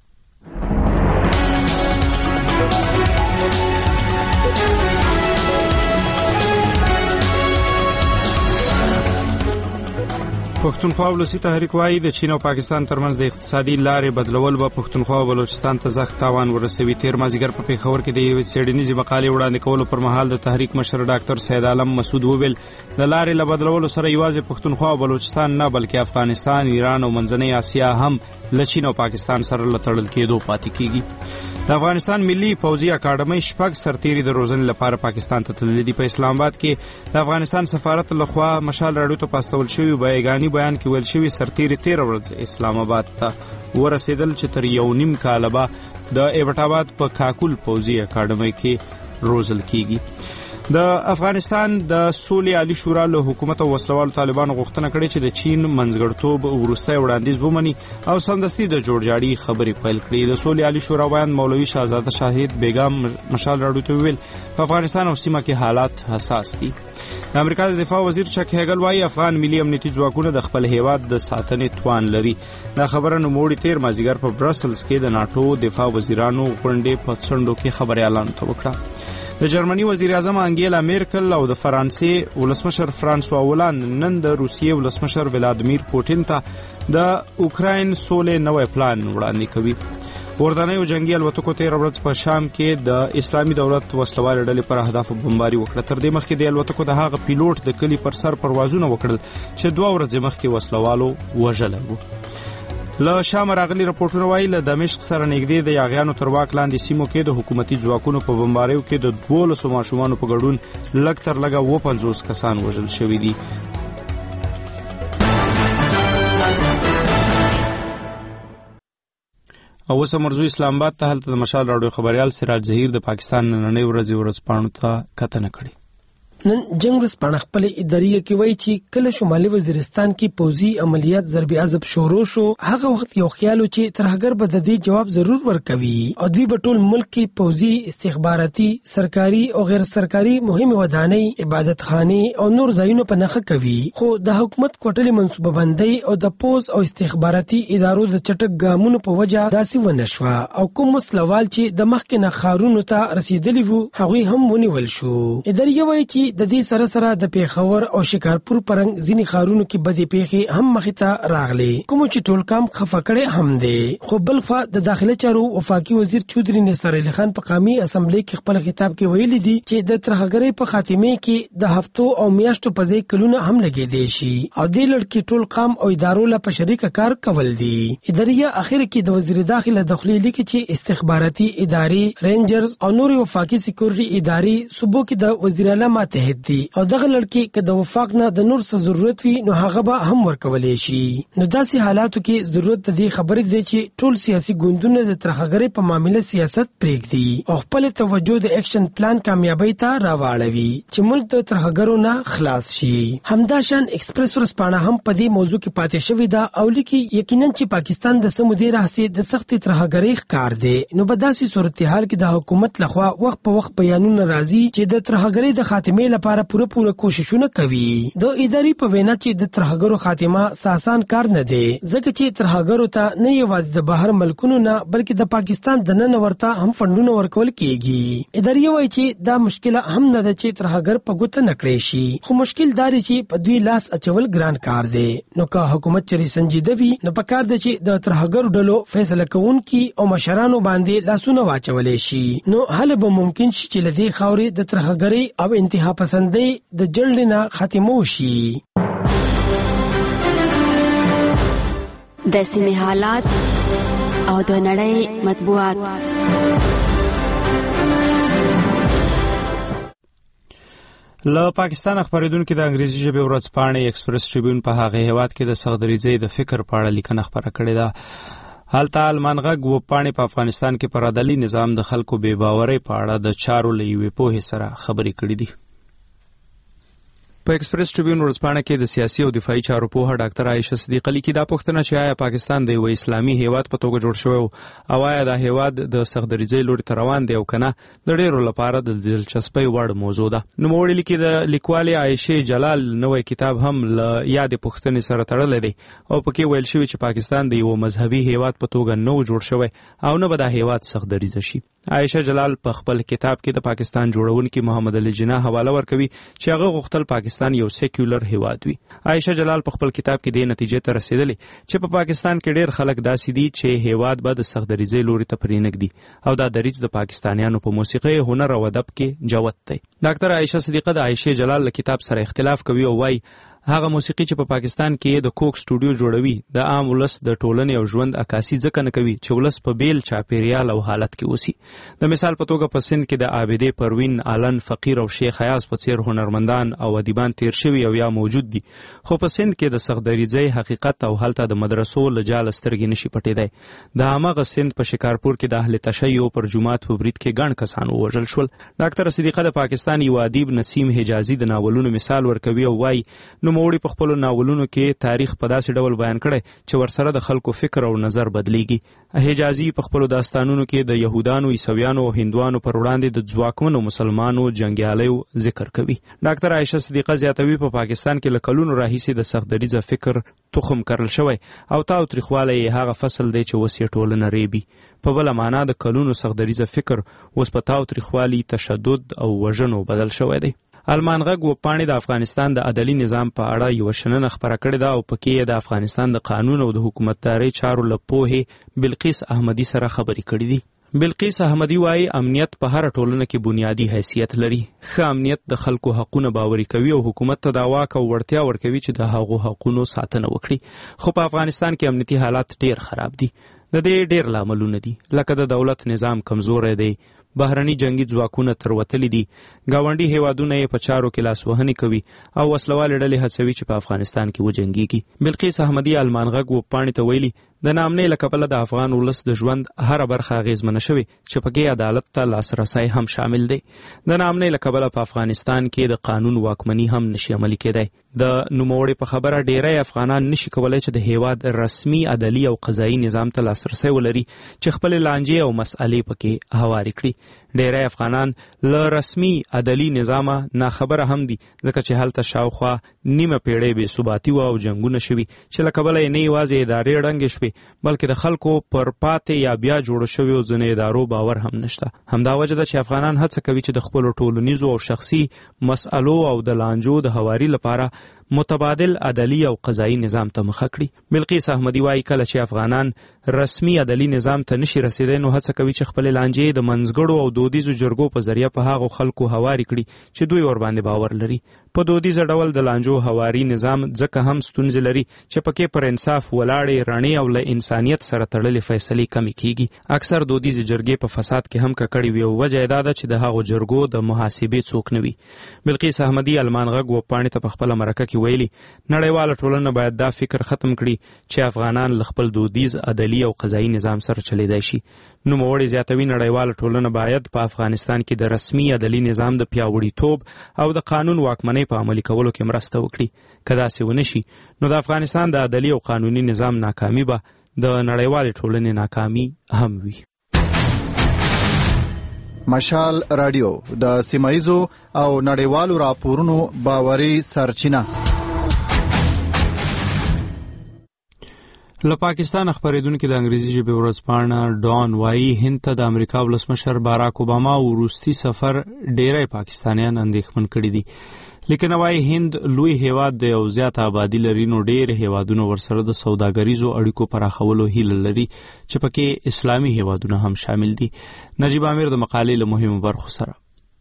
پښتونخوا ولسی تحریک وايي د چین او پاکستان ترمنځ د اقتصادي لارې بدلول به پښتونخوا او بلوچستان ته زخ تاوان ورسوي. تیر مازیګر په پیښور کې د یوې څېړنیزې مقالې وړاندې کولو پر مهال د تحریک مشر ډاکټر سید عالم مسعود وویل د لارې له بدلولو سره یوازې پښتونخوا او بلوچستان نه بلکې افغانستان، ایران او منځنۍ اسیا هم له چین او پاکستان سره له تړل کېدو پاتې کیږي. د افغانستان ملي پوځي اکاډمۍ شپږ سرتیري د روزنې لپاره پاکستان ته تللي دي. په اسلام آباد کې د افغانستان سفارت لخوا مشال راډیو ته پاستول شوی بیانګاني بیان کې ویل شوی سرتیري تیر ورځ اسلام آباد ته ورسېدل چې تر یو نیم کال به د ایبټ آباد په کاکول پوځي اکاډمۍ کې روزل کیږي. د افغانستان د سولې عالی شورا له حکومت او وسلوالو طالبانو غوښتنه کړې چې د چین منځګړیتوب وروستی وړاندیز ومني او سمدستي د جوړجاړي خبرې پیل کړي. د سولې عالی شورا ویاند مولوي شهزاده شاهد بیگم مشال راډیو ته ویل په افغانستان او سیمه کې حالات حساس دي. د امریکا د دفاع وزیر چک هیګل وايي افغان ملي امنیتي ځواکونه د خپل هیواد د ساتنې توان لري. دا خبره نوموړي تیر مازیګر په برسلز کې د ناټو دفاع وزیرانو غونډې په څنډو کې خبريالانو ته وکړه. د جرمني وزیر اعظم انګیلا میرکل او د فرانسې ولسمشر فرانسوا هولند نن د روسیې ولسمشر ولادیمیر پوټین ته د اوکراین سولې نوې پلان وړاندې کوي. اردنۍ جنگي الوتکو تیر ورځ په شام کې د اسلامي دولت وسلوال ډلې پر اهداف بمباري وکړه. تر دې مخکې د الوتکو د هغه پیلوټ د کلی پر سر پروازونه وکړل چې دوه ورځې مخکې وسلوالو وژلی و. له شام راغلي راپورټونه وایي له دمشق سره نږدې د یاغیانو تر واک لاندې سیمو کې د حکومتي ځواکونو په بمباریو کې د دولسو ماشومانو په ګډون لږ تر لږه اووه پنځوس کسان وژل شوي دي. او اوس مرزو اسلام آباد ته هلته د مشال راډیو خبريال سراج ظهیر د پاکستان نننۍ ورځې ورځپاڼو ته کتنه کړې. نن جنگ ورځپاڼه خپل اداري کې وایي چې کله شمالي وزیرستان کې پوځي عملیات ضرب عذاب شروع شو هغه وخت یو خیال چې ترهګر به د دې جواب ضرور ورکوي او دوی په ټول ملک کې پوځي، استخباراتي، سرکاري او غیر سرکاري مهمه ودانۍ، عبادت خانې او نور ځایونه په نخښه کوي. خو د حکومت کوټلې منصوبه بندۍ او د پوز او استخباراتي ادارو د چټک ګامونو په وجه داسې ونه شوه او کوم مسلوال چې د مخکې نه ښارونو ته رسیدلی وو هغوی هم ونیول شو. اداري وایي چې د دې سره سره د پیښور او شکارپور پرنګ ځینې ښارونو کې بدې پیښې هم مخې ته راغلي کوم چې ټول کام خفه کړي هم دي. خو بل خوا د داخله چارو وفاقي وزیر چودري نثار علي خان په قومي اسمبلی کې خپل خطاب کې ویلي دي چې د ترهګرۍ په خاتمه کې د هفتو او میاشتو په ځای کلونه هم لګېدي شي او د لړکی ټول قام او ادارو له په شریک کار کول دي. اداریه اخر کې د وزیر داخله داخلي لیکي چې استخباراتي ادارې، رینجرز او نور وفاقي سکیورټي ادارې صوبو کې د وزیر اعلی ماته دي او دغه لړکی که د وفاق نه د نور څه ضرورت وي نو هغه به هم ورکولای شي. نو داسې حالاتو کې ضرورت د دې خبرې دی چې ټول سیاسي ګوندونه د ترهګرۍ په معاملې سیاست پرېږدي او خپل توجه د اکشن پلان کامیابی ته راواړوي چې ملک د ترهګرو نه خلاص شي. همداشان ایکسپریس ورځپاڼه هم په دې موضوع کې پاتې شوې ده او لیکي یقینا چې پاکستان د سمودي راهسي د سخت ترهګرۍ ښکار دی. نو په داسې صورتحال کې د حکومت لخوا وخت په وخت بیانونه راځي چې د ترهګرۍ د خاتمې لپاره پوره پوره کوششونه کوي. د اداري په وینا چې د ترهګرو خاتمه آسان کار نه دی ځکه چې ترهګرو ته نه یوازې د بهر ملکونو نه بلکې د پاکستان د نن ورته هم فندونه ورکول کیږي. اداري وایي چې دا مشکل هم نه ده چې ترهګر په ګوته نکړي شي خو مشکل دا دی چې په دوی لاس اچول ګران کار دی. نو که حکومت چری سنجیده وي نو په کار دی چې د ترهګرو ډلو فیصله کوونکي او مشرانو باندې لاسونه واچولې شي نو حل به ممکن شي چې لدې خاورې د ترهګرۍ او انتها ناپسندۍ د جلد نه ختمو شي. د سیمې حالات او د نړۍ مطبوعات. له پاکستان خبرېدونکو د انګریزي ژبې ورځپاڼې ایکسپریس ټریبیون په هغه هیواد کې د سغدریزۍ د فکر په اړه لیکنه خبره کړې ده. هلته المان غږ وپاڼې په افغانستان کې پر عدالي نظام د خلکو بې باورۍ په اړه د چارو له یوې پوهې سره خبرې کړې دي. په ایکسپریس ټریبیون ورځپاڼه کې د سیاسي او دفاعي چارو پوهه ډاکټر عایشه صدیقه لیکي دا پوښتنه چې آیا پاکستان د یو اسلامي هیواد په توګه جوړ شوی او آیا دا هیواد د سغدریزۍ لوري ته روان دی او کنه د ډېرو لپاره د دلچسپۍ وړ موضوع ده. نوموړي لیکي د لیکوالې عایشې جلال نوی کتاب هم له یادې پوښتنې سره تړلی دی او پکې ویل شوي چې پاکستان د یو مذهبي هیواد په توګه نه و جوړ شوی او نه به دا هیواد سغدریزه شي. عایشه جلال په خپل کتاب کې د پاکستان جوړونکي محمد علي جناح حواله ورکوي چې هغه غوښتل پاکستان یو سیکولر هیواد وي. عایشه جلال په خپل کتاب کې د نتیجې ته رسیدلې چې په پاکستان کې ډېر خلک داسې دي چې هیواد به د سغدریزۍ لوري ته پرېنږدي او دا دریځ د پاکستانیانو په موسیقۍ، هنر او ادب کې جوت دی. ډاکټر عایشه صدیقه د عایشې جلال له کتاب سره اختلاف کوي او وایي هغه موسیقي چې په پا پاکستان کې د کوک سټوډیو جوړوي د عام ولس د ټولنې او ژوند عکاسي ځکه نه کوي چې ولس په بیل چاپیریال او حالت کې اوسي. د مثال په توګه په سند کې د عابدې پروین، آلن فقیر او شیخ ایاز په څیر هنرمندان او ادیبان تیر شوي او یا موجود دي، خو په سند کې د سغدریزۍ حقیقت او هلته د مدرسو له جاله سترګې نشي پټېدی. د هماغه سند په شکارپور کې د اهل تشیع پر جومات په برید کې ګڼ کسان ووژل شول. ډاکټر صدیقه د پاکستان یو ادیب نسیم حجازي د ناولونو مثال ورکوي او وایي نوموړي په خپلو ناولونو کې تاریخ په داسې ډول بیان کړی چې ورسره د خلکو فکر او نظر بدلیږي. حجازي په خپلو داستانونو کې د یهودانو، عیسویانو او هندوانو پر وړاندې د ځواکمنو مسلمانو جنګیالیو ذکر کوي. ډاکټر عایشه صدیقه زیاتوي په پاکستان کې له کلونو راهیسې د سغدریزه فکر تخم کرل شوی او تاوتریخوالی یې هغه فصل دی چې اوس یې ټولنه ریبي. په بله معنا د کلونو سغدریزه فکر اوس په تاوتریخوالي، تشدد او وژنو بدل شوی دی. المان غږ وپاڼې د افغانستان د عدلي نظام په اړه یوه شننه خپره کړې ده او پکې یې د افغانستان د قانون او د حکومتدارۍ چارو له پوهې بلقیس احمدي سره خبرې کړې دي. بلقیس احمدي وایي امنیت په هر ټولنه کې بنیادی حیثیت لري. ښه امنیت د خلکو حقونه باوري کوي او حکومت ته دا واک او وړتیا ورکوي چې د هغو حقونو ساتنه وکړي. خو په افغانستان کې امنیتي حالات ډېر خراب دي. د دې ډېر لاملونه دي، لکه د دولت نظام کمزوری دی، بهرني جنگي ځواکونه تروتلي دي، ګاونډي هیوادونه یې په چارو کې لاسوهنې کوي او وسلوالې ډلې هڅوي چې په افغانستان کې وجنګېږي. بلقیس احمدي المان غږ وپاڼې ته ویلي د ناامنۍ له کبله د افغان ولس د ژوند هره برخه اغېزمنه شوې چې پکې عدالت ته لاسرسی هم شامل دی. د ناامنۍ له کبله په افغانستان کې د قانون واکمني هم نشي عملي کېدی. د نوموړي په خبره ډیری افغانان نشي کولی چې د هیواد رسمي عدلي او قضایي نظام ته لاسرسی ولري چې خپلې لانجې او مسئلې پکې هوارې کړي. ډیری افغانان له رسمي عدلي نظامه ناخبره هم دي ځکه چې هلته شاوخوا نیمه پیړۍ بې ثباتي وه او جنګونه شوي چې له کبله یې نه یوازې ادارې ړنګې شوې بلکې د خلکو پر پاتې یا بیا جوړو شویو ځینې ادارو باور هم نشته. همدا وجه ده چې افغانان هڅه کوي چې د خپلو ټولنیزو او شخصي مسئلو او د لانجو د هواري لپاره متبادل عدلی او قضایي نظام ته مخه کړي. بلقیس احمدي وایي کله چې افغانان رسمي عدلی نظام ته نشي رسیدای نو هڅه کوي چې خپلې لانجې د منځګړو او دودیزو جرګو په ذریعه په هغو خلکو هواري کړي چې دوی ورباندې باور لري. په دودیزه ډول د لانجو هواري نظام ځکه هم ستونزې لري چې پکې پر انصاف ولاړې، رڼې او له انسانیت سره تړلې فیصلې کمې کیږي. اکثر دودیزې جرګې په فساد کې هم ککړې وي او وجه یې دا ده چې د هغو جرګو د محاسبې څوک نه وي. بلقیس احمدي المان غږ وپاڼې ته په خپله مرکه کې ویلي نړیواله ټولنه باید دا فکر ختم کړي چې افغانان له خپل دودیز عدلي او قضایي نظام سره چلیدای شي. نوموړي زیاتوي نړیواله ټولنه باید په افغانستان کې د رسمي عدلي نظام د پیاوړي توب او د قانون واکمنۍ په عملي کولو کې مرسته وکړي. که داسې ونه شي نو د افغانستان د عدلي او قانوني نظام ناکامي به د نړیوالې ټولنې ناکامي هم وي. مشال رادیو د سیمایزو او نړیوالو راپورونو باوري سرچینه. له پاکستان خبرېدونکو د انګریزي ژبې ورځپاڼه ډان وایي هند ته د امریکا ولسمشر باراک اوباما وروستي سفر ډیری پاکستانیان اندېښمن کړي دي. لیکن وایي هند لوی هیواد دی او زیاته آبادي لري نو ډېر هیوادونه ورسره د سوداګریزو اړیکو پراخولو هیله لري چې پکې اسلامي هیوادونه هم شامل دي. نجیب امیر د مقالې له مهمو برخو سره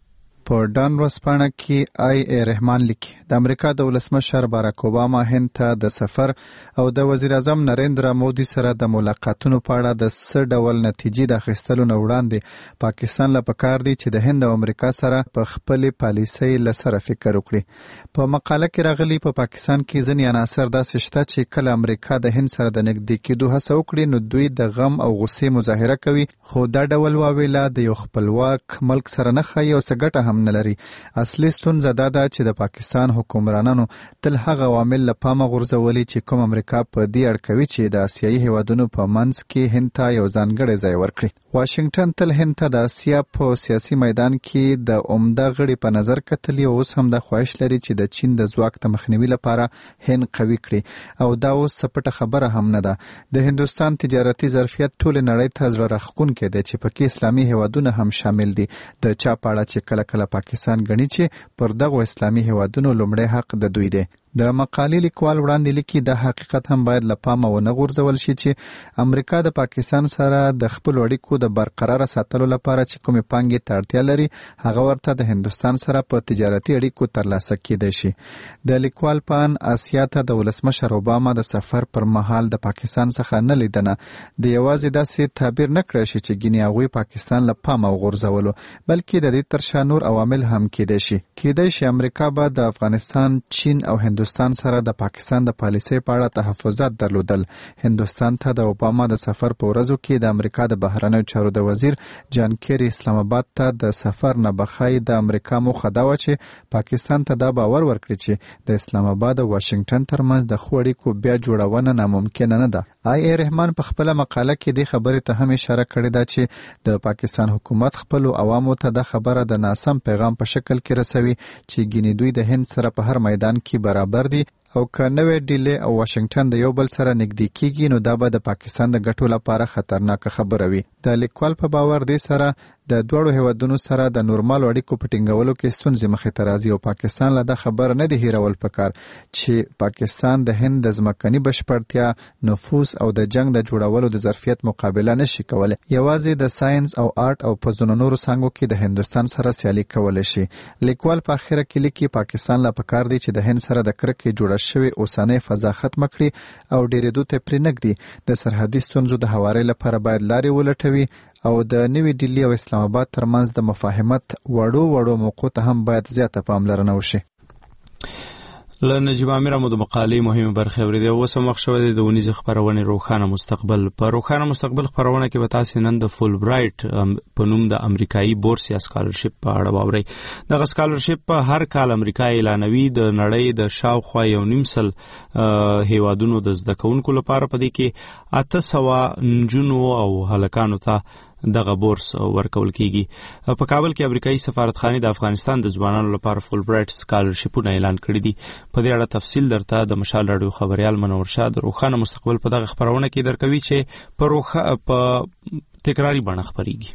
په ډان ورځپاڼه کې آی ای رحمان لیکي د امریکا د ولسمشر باراک اوباما هند ته د سفر او د وزیر اعظم نریندرا مودي سره د ملاقاتونو په اړه د څه ډول نتیجې د اخیستلو نه وړاندې پاکستان له پکار دی چې د هند او امریکا سره په خپلې پالیسۍ له سره فکر وکړي. په مقاله کې راغلي په پا پاکستان کې ځینې عناصر داسې شته چې کله امریکا د هند سره د نږدې کېدو هڅه وکړي نو دوی د غم او غصې مظاهره کوي، خو دا ډول واویلا د یو خپلواک ملک سره نه ښایي او څه ګټه هم نه لري. اصلي ستونزه دا ده چې د پاکستان حکمرانانو تل هغه عوامل له پامه غورځولي چې کوم امریکا په دې اړ کوي چې د اسیایي هیوادونو په منځ کې هند ته یو ځانګړی ځای ورکړي. واشنگټن تل هند ته د اسیا په سیاسي میدان کې د عمده غړي په نظر کتلي او اوس هم د خواهش لري چې د چین د ځواک د مخنیوي لپاره هند قوي کړي او دا اوس سپټه خبره هم نه ده. د هندوستان تجارتي ظرفیت ټول نړۍ ته زړه راښکونکی دی چې پکې اسلامي هیوادونه هم شامل دي. د چا په اړه چې کله کله پاکستان ګڼي چې پر دغو اسلامي هیوادونو لومړی حق د دوی دی. د مقالې لیکوال وړاندې لیکي د حقیقت هم باید له پامه ونه غورځول شي چې امریکا د پاکستان سره د خپلو اړیکو د برقراره ساتلو لپاره چې کومې پانګې ته اړتیا لري هغه ورته د هندوستان سره په تجارتي اړیکو ترلاسه کیدای شي. د لیکوال په ان اسیا ته د ولسمشر اوباما د سفر پر مهال د پاکستان څخه نه لیدنه د یوازې داسې تعبیر نه کړی شي چې ګینې هغوی پاکستان له پامه وغورځولو، بلکې د دې تر شا نور عوامل هم کیدای شي. کیدای شي امریکا به د افغانستان، چین او هندوستان سره د پاکستان د پالیسۍ په اړه تحفظات درلودل. هندوستان ته د اوباما د سفر په ورځو کې د امریکا د بهرنیو چارو د وزیر جان کیری اسلام آباد ته د سفر نه بخای د امریکا موخه دا و چې پاکستان ته دا باور ورکړي چې د اسلام آباد او واشنگټن ترمنځ د ښو اړیکو بیا جوړونه ناممکنه نه ده. آی ای رحمان په خپله مقاله کې دې خبرې ته هم اشاره کړې ده چې د پاکستان حکومت خپلو عوامو ته دا خبره د ناسم پیغام په شکل کې رسوي چې ګینې دوی د هند سره په هر میدان کې برابر دي او که نوې ډیلي او واشنگټن د یو بل سره نږدې کیږي نو دا به د پاکستان د ګټو لپاره خطرناکه خبره وي. د لیکوال په باور دې سره د دوړو هیوادونو سره د نورمال اړیکو په ټینګولو کې ستونزې مخې ته راځي او پاکستان له دا خبره نه دی هیرول پکار چې پاکستان د هند د ځمکني بشپړتیا، نفوذ او د جنگ د جوړولو د ظرفیت مقابله نشي کولی. یوازې د ساينس او آرټ او په ځینو نورو څانګو کې د هندوستان سره سیالي کولی شي. لیکوال په اخره کې لیکي پاکستان لا پکار دی چې د هند سره د کرکې جوړه شوی اوسنۍ فضا ختمه کړي او ډیرېدو ته پرې نږدي. د سرحدي ستونزو د هوارۍ لپاره باید لارې ولټوي او د نوې ډیلي او اسلام آباد ترمنځ د مفاهمت وړو وړو موقعو ته هم باید زیاته پاملرنه وشي. له نجیب امیر مو د مقالې مهمه برخه اورېدې. اوس هم وخت شوی دی د ونیزې خپرونې روښانه مستقبل. په روښانه مستقبل خپرونه کې به تاسې نن د فول برایټ په نوم د امریکایي بورس یا سکالرشپ په اړه واورئ. دغه سکالرشپ په هر کال امریکا اعلانوي د نړۍ د شاوخوا یو نیم سل هیوادونو د زده کوونکو لپاره. په دې کې اته سوه نجونو او هلکانو ته دغه بورس ورکول کیږي. په کابل کې امریکایي سفارتخانې د افغانستان د ځوانانو لپاره فول برایټ سکالرشپونه اعلان کړي دي. په دې اړه تفصیل درته د مشال راډیو خبريال منور شاه د روښانه مستقبل په دغه خبرونه کې درکوي چې په روخه په تکراری بڼه خبريږي.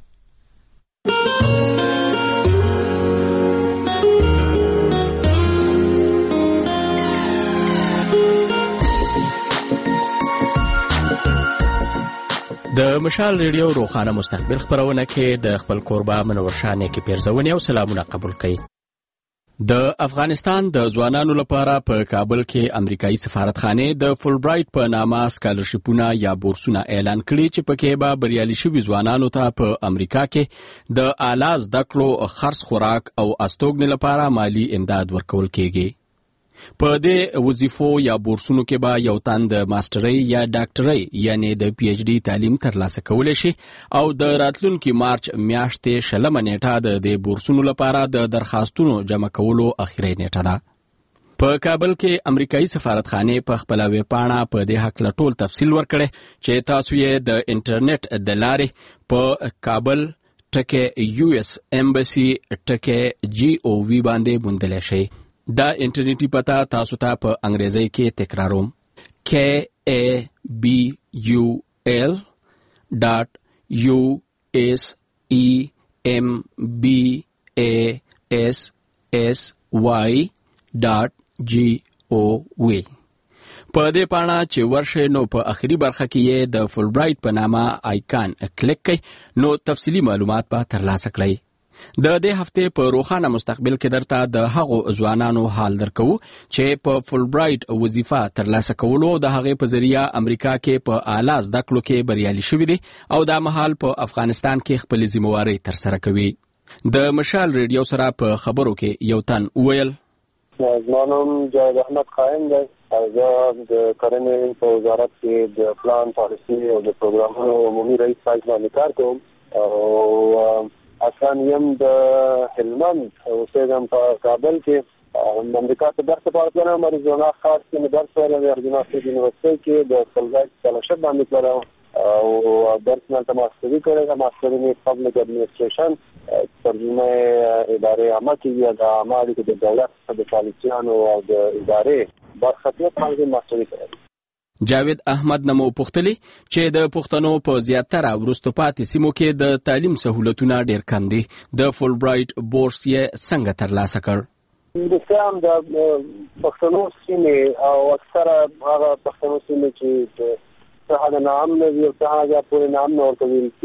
د مشال ریډیو روښانه مستقبل خبرونه کې د خپل کوربه منور شاه کې پیرزونی او سلامونه قبول کړي. د افغانستان د ځوانانو لپاره په کابل کې امریکایي سفارتخانې د فول برایټ په نامه سکالرشپونه یا بورسونه اعلان کړي چې پکې به بریالي شوي ځوانانو ته په امریکا کې د اعلی زده کړو، خرڅ، خوراک او استوګنې لپاره مالی امداد ورکول کیږي. په دې وظیفو یا بورسونو کې به یو تن د ماسترۍ یا ډاکټرۍ یعنی د پی ایچ ډي تعلیم ترلاسه کولی شي او د راتلونکي مارچ میاشتې شلمه نیټه د دې بورسونو لپاره د درخواستونو جمع کولو اخري نیټه ده. په کابل کې امریکایي سفارتخانې په خپل ویب پاڼه په دې حق له ټول تفصیل ورکړي چې تاسو یې د انټرنیټ د لارې په کابل ټکه یو اس ایمبسی ټکه جی او وی باندې موندلی شئ. دا انټرنیټي پتا تاسو ته په انګریزي کې تکراروم k a b u l dot u s e m b a s s y dot g o v. په دې پاڼه چې ورشه نو په اخري برخه کې یې د فول برایټ په نامه آیکان کلیک کړئ نو تفصیلی معلومات به ترلاسه کړئ. د دې هفته په روخانه مستقبل کې درته د هغو ځوانانو حال درکو چې په فول برایټ وظیفه ترلاسه کولو د هغې په ذریعہ امریکا کې په اعلی زده کړو کې بریالي شوي دي او دا مهال په افغانستان کې خپل ذمہواری ترسره کوي. د مشال ریډیو سره په خبرو کې یو تن وویل زما نوم جاوید احمد قائم دی. زه د کرنې په وزارت کې د پلان پالیسي او د پروګرامونو عمومي رئیس سایت باندې کار کوم او اصلا یم د هلمند اوسېږم په کابل کې امریکا ته درس لپاره تلم. اریزونا خاص کې مې درس ویلی د اریزونا سټیټ یونیورسټۍ کې د فلزایټ سکالرشپ باندې تللی او درس مې هلته ماسټري کړې ده. ماسټري مې پبلک اډمنسټریشن ترجمه ادارې عامه کې د عامه اړیکو د دولت د پالیسیانو او د ادارې برخطیت باندې ماسټري کړې. جاوید احمد نمو پوښتلی چې د پښتنو په زیاتره وروسته پاتې سیمو کې د تعلیم سہولتونه ډېر کم دي. د فول برایټ بورس یې څنګه ترلاسه کړ؟ د سیام د پښتنو سیمې او اکثره هغه پښتنو سیمې چې څه هغه نام نه وي او څه هغه پورې نام نه ورته ویل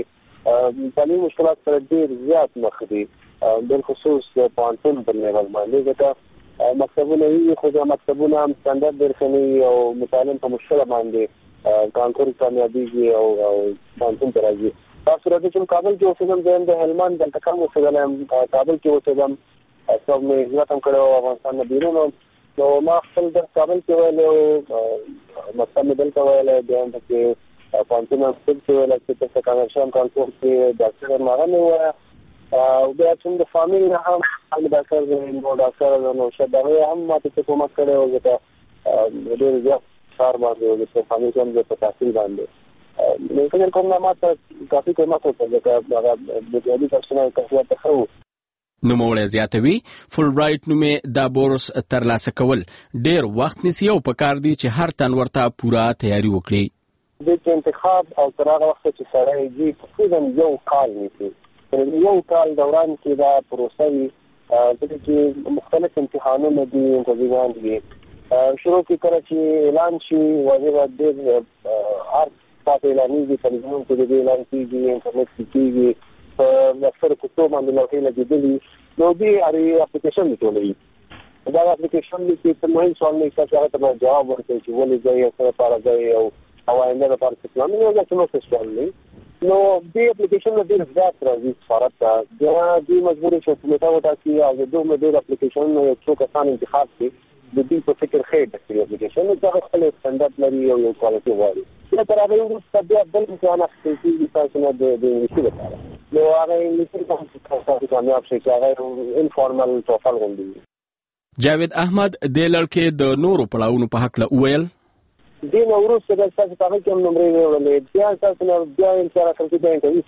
کېږي تعلیم مشکلات سره ډېر زیات مخ دي بالخصوص د پوهنتون پر لیول باندې ځکه مکتبونه وي خو دا مکتبونه هم سټنډرډ ډېر ښه نه وي او متعلم په مشکله باندې کانکور کامیابېږي او پوهنتون ته راځي. تاسو راځئ چې کابل کې اوسېږم زه یم د هلمند دلته کم اوسېدلی یم کابل کې اوسېږم څوک مې هجرت هم کړی و افغانستان نه بیرون نو ما خپل درس کابل کې ویلی او مکتب مې دلته ویلی بیا هم پکې پوهنتون هم دلته ویلی چې دلته کامیاب شوم کانکور کې ډاکټر هم هغه مې ووایه او بیا چې د فامیل نه هم هم ډاکټر نو ډاکټر نو شاید هغه هم ماته څه کومک کړی و ځکه ډېر زیات کار باندې و د فامیل کې هم د په تحصیل باندې نو فکر کوم نه ماته کافي کومک وکړ ځکه هغه د جدي پرسنل کسبت ښه و. نوموړی زیاتوي فول برایټ نومې دا بورس ترلاسه کول ډېر وخت نیسي او پکار دی چې هر تن ورته پوره تیاری وکړي. د انتخاب او تر هغه وخته چې سړی ځي تقریبا یو کال نیسي. یو کال دوران کې دا پروسه وي ځکه چې مختلف امتحانونه دي انټرویوان دي شروع کې کله چې اعلان شي واضح به ډېر هر ساعت اعلانېږي تلویزیون کې د دې اعلان کېږي انټرنیټ کې کېږي په اکثرو کوڅو باندې لوحې لګېدلي نو دې هرې اپلیکیشن دې ټولوي دا اپلیکیشن دې کې څه مهم سوال نه شته هغه ته جواب ورکوي چې ولې ځئ او څه لپاره ځئ او آینده لپاره څه پلان دی هغه څه نو سوال نه نو دې اپلیکیشن نه ډېر زیات راځي سفارت ته بیا دوی مجبور شي چې کمیټه وټاکي او د دوه ډېر اپلیکیشن نه یو څو کسان انتخاب کړي د دې په فکر خیر د اپلیکیشن نو هغه خپل سټنډرډ لري او یو کوالټي غواړي دا تر هغه وروسته بیا بل امتحان اخیستل کېږي تاسو نه د انګلیسي لپاره نو هغه انګلیسي باندې تاسو کامیاب شئ چې هغه انفارمل ټوفل غوندي. جاوید احمد د لړکې د نورو پړاوونو په حق له وویل دې نو وروسته د تاسو په هغه کې هم نمرې وړلې بیا تاسو نه بیا انسان خلک د انټرویو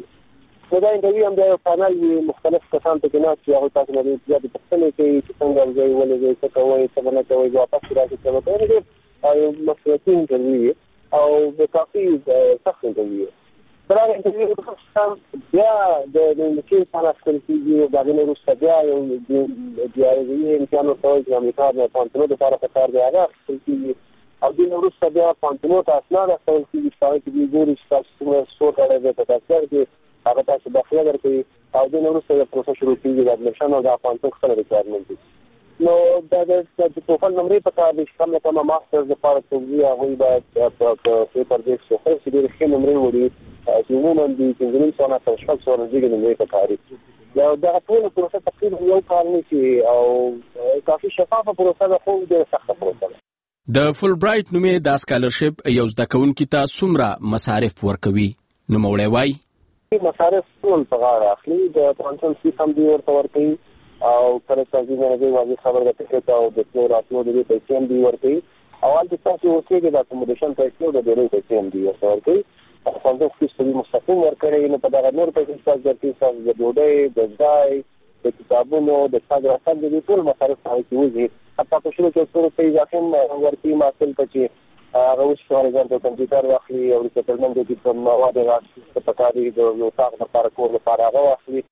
کېږي نو دا انټرویو هم د یو پانل وي مختلف کسان پکې ناست وي هغوی تاسو نه زیاتې پوښتنې کوي چې څنګه ځئ ولې ځئ څه کوئ څه نه کوئ واپس راشئ څه به کوئ ډېر یو مسؤلیتي انټرویو وي او د کافي سخت انټرویو وي. تر هغه انټرویو وروسته بیا د انګلیسي امتحان اخیستل کېږي د هغې نه وروسته بیا یو ډیاریوي امتحان ورته وایي چې امریکا د پوهنتونو دپاره پکار دی هغه اخیستل کېږي او دې نه وروسته بیا پوهنتونو ته اسناد استول کېږي چې هغې کې دوی ګوري چې تاسو څومره سکور کړی دی په دفتر کې هغه تاسو داخله درکوي او دې نه وروسته د پروسه شروع کېږي د اډمیشن او د پوهنتون خپله ریکوایرمنټ دي نو دا د ټوفل نمرې په کار دي چې کم نه کمه ماسټرز دپاره څوک ځي هغوی باید په پیپر بیس وښایي چې ډېرې ښې نمرې وړي چې عموما د پنځه نیم سوه نه تر شپږ سوه نږدې نمرې په کار دي او دغه ټوله پروسه تقریبا یو کال نیسي او کافي شفافه پروسه ده خو ډېره سخته پروسه ده. د فول برایټ نومې دا سکالرشپ یو زده کوونکي ته څومره مصارف ورکوي؟ نوموړی وایي مصارف ټول په غاړه اخلي د پوهنتون فیس هم دوی ورته ورکوي او کله چې دوی نه دوی واضح خبر د ټکټ او د تلو راتلو د دې پیسې هم دوی ورکوي او هلته تاسو اوسېږئ د اکوموډیشن پیسې او د ډوډۍ پیسې هم دوی ورته ورکوي. پوهنتون فیس ته دوی مستقیم ورکړی نو په دغه نور پیسې تاسو درکوي ستاسو د ډوډۍ د ځای د کتابونو د تګ راتګ د دې ټول مصارف هغې کې وځي حتی په شروع کې څو روپۍ اضافي هم ورکوي محصل ته چې هغه اوس فار ایگزامپل کمپیوټر واخلي او ریسیټلمنټ د دې په مواد راځي په کار دی د اتاق لپاره کور لپاره هغه واخلي.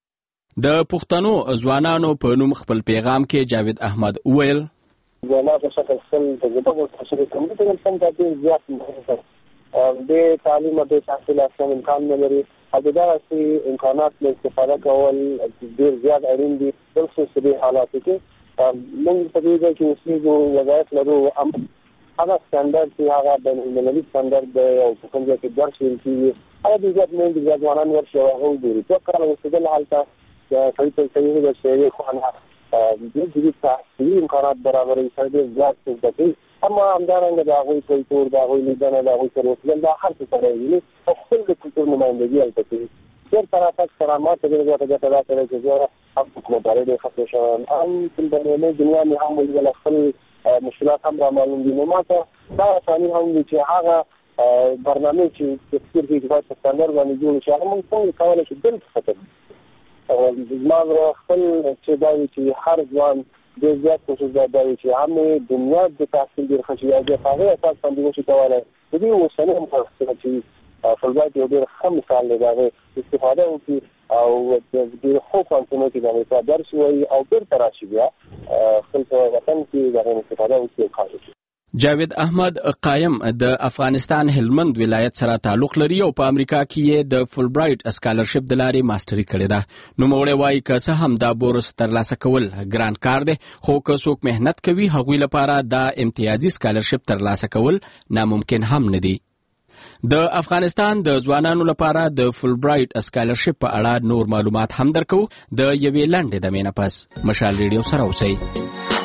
د پښتنو ځوانانو په نوم خپل پیغام کې جاوید احمد وویل ځوانان په شکل خپل تجربه ورته کمپیوټر هم ډېر زیات مهم دی د تعلیم او د تحصیل اصلا امکان نه لري او دغه امکانات له استفاده کول ډیر زیات اړین دي خصوصا په حالاتو کې موږ په دې کې اوسېږو وضعیت لرو هغه ستاندرد چې هغه د ملي ستاندرد دی او په کوم ځای کې درس ویل کېږي هغه د زیات نه د ځوانان ورشي او هغه وګوري چې کله اوسېدل حالته د خلیفه صحیح د شری خوانه د دې تحصیلي امکانات برابرې سره زیات څه اما همدارنګه د هغوی کلتور د هغوی لیدنه د هغوی سره اوسېدل دا هر څه سره ویني او خپل د کلتور نمایندګي هلته کوي ډېر طرفات سره ما ته ډېره ګټه ګټه دا کړې چې زه هم حکومتدارۍ ډېر ختم شوی هم په بهرنۍ دنیا مې هم ولیدل خپل مشکلات هم را معلوم دي نو ما ته دا اساني هم دي چې هغه برنامې چې تفسیر کې باید په ستاندرد باندې جوړ شي هغه موږ څنګه کولی شو دلته ختم زما خپل چې دا وي چې هر ځوان د زیات کوشش دا دی چې هم دنیا د تحصیل ډېر ښه شي او د هغې اساس باندې وشي کولی د دې اوسني هم فرصتونه چې فلزات یو ډېر ښه مثال دی د هغې استفاده وکړي او د ډېر ښو پوهنتونو کې د هغې درس ووایي او بېرته راشي بیا خپل په وطن کې د هغې استفاده وکړي او کار وکړي. جاوید احمد قایم د افغانستان هلمند ولایت سره تعلق لري او په امریکا کې یې د فول برایټ اسکالرشپ د لارې ماستري کړې ده. نوموړی وایي که څه هم دا بورس ترلاسه کول ګران کار دی خو که څوک محنت کوي هغوی لپاره دا امتیازي اسکالرشپ ترلاسه کول ناممکن هم نه دی. د افغانستان د ځوانانو لپاره د فول برایټ اسکالرشپ په اړه نور معلومات هم درکو د یوې لنډې دمې نه پس. مشال ریډیو سره اوسئ.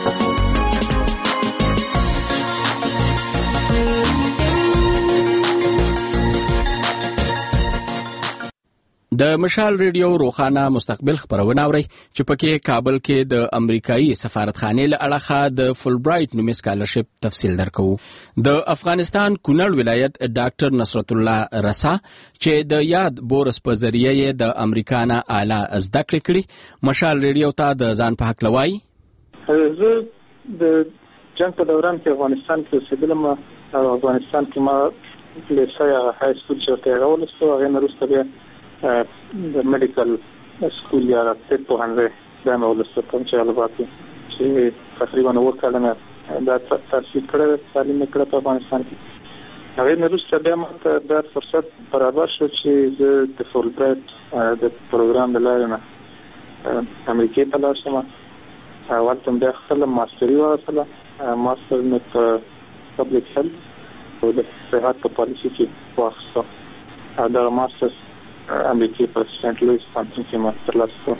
د مشال ریډیو روخانه مستقبل خبرونه اوري چې پکې کابل کې د امریکایي سفارتخانې له اړخه د فول برایټ نومي اسکالرشپ تفصیل درکو. د افغانستان کونړ ولایت ډاکټر نصرت الله رسا چې د یاد بورس په ذریعه د امریکا نه اعلی زده کړې کړي مشال ریډیو ته د ځان په حق لوي. زه د جنگ په دوران کې افغانستان کې اوسېدلم او افغانستان کې ما لیسه یا های سکول چې ورته راولسته هغې نه وروسته بیا د میډیکل سکول یا طب پوهنځی دا مې ولسته کوم چې البات چې تقریبا اووه کاله مې دا تحصیل کړی تعلیم مې کړی په افغانستان کې هغې نه وروسته بیا ماته دا فرصت برابر شو چې زه د فول برایټ د پروګرام د لارې نه امریکې ته لاړ شم او هلته بیا خپله ماستري واخیستله ماستر مې په پبلیک هیلث او د صحت په پالیسي کې واخیسته او دغه ماسترس امریکای په سنت لویس پوهنتون کې ماستر لاسته.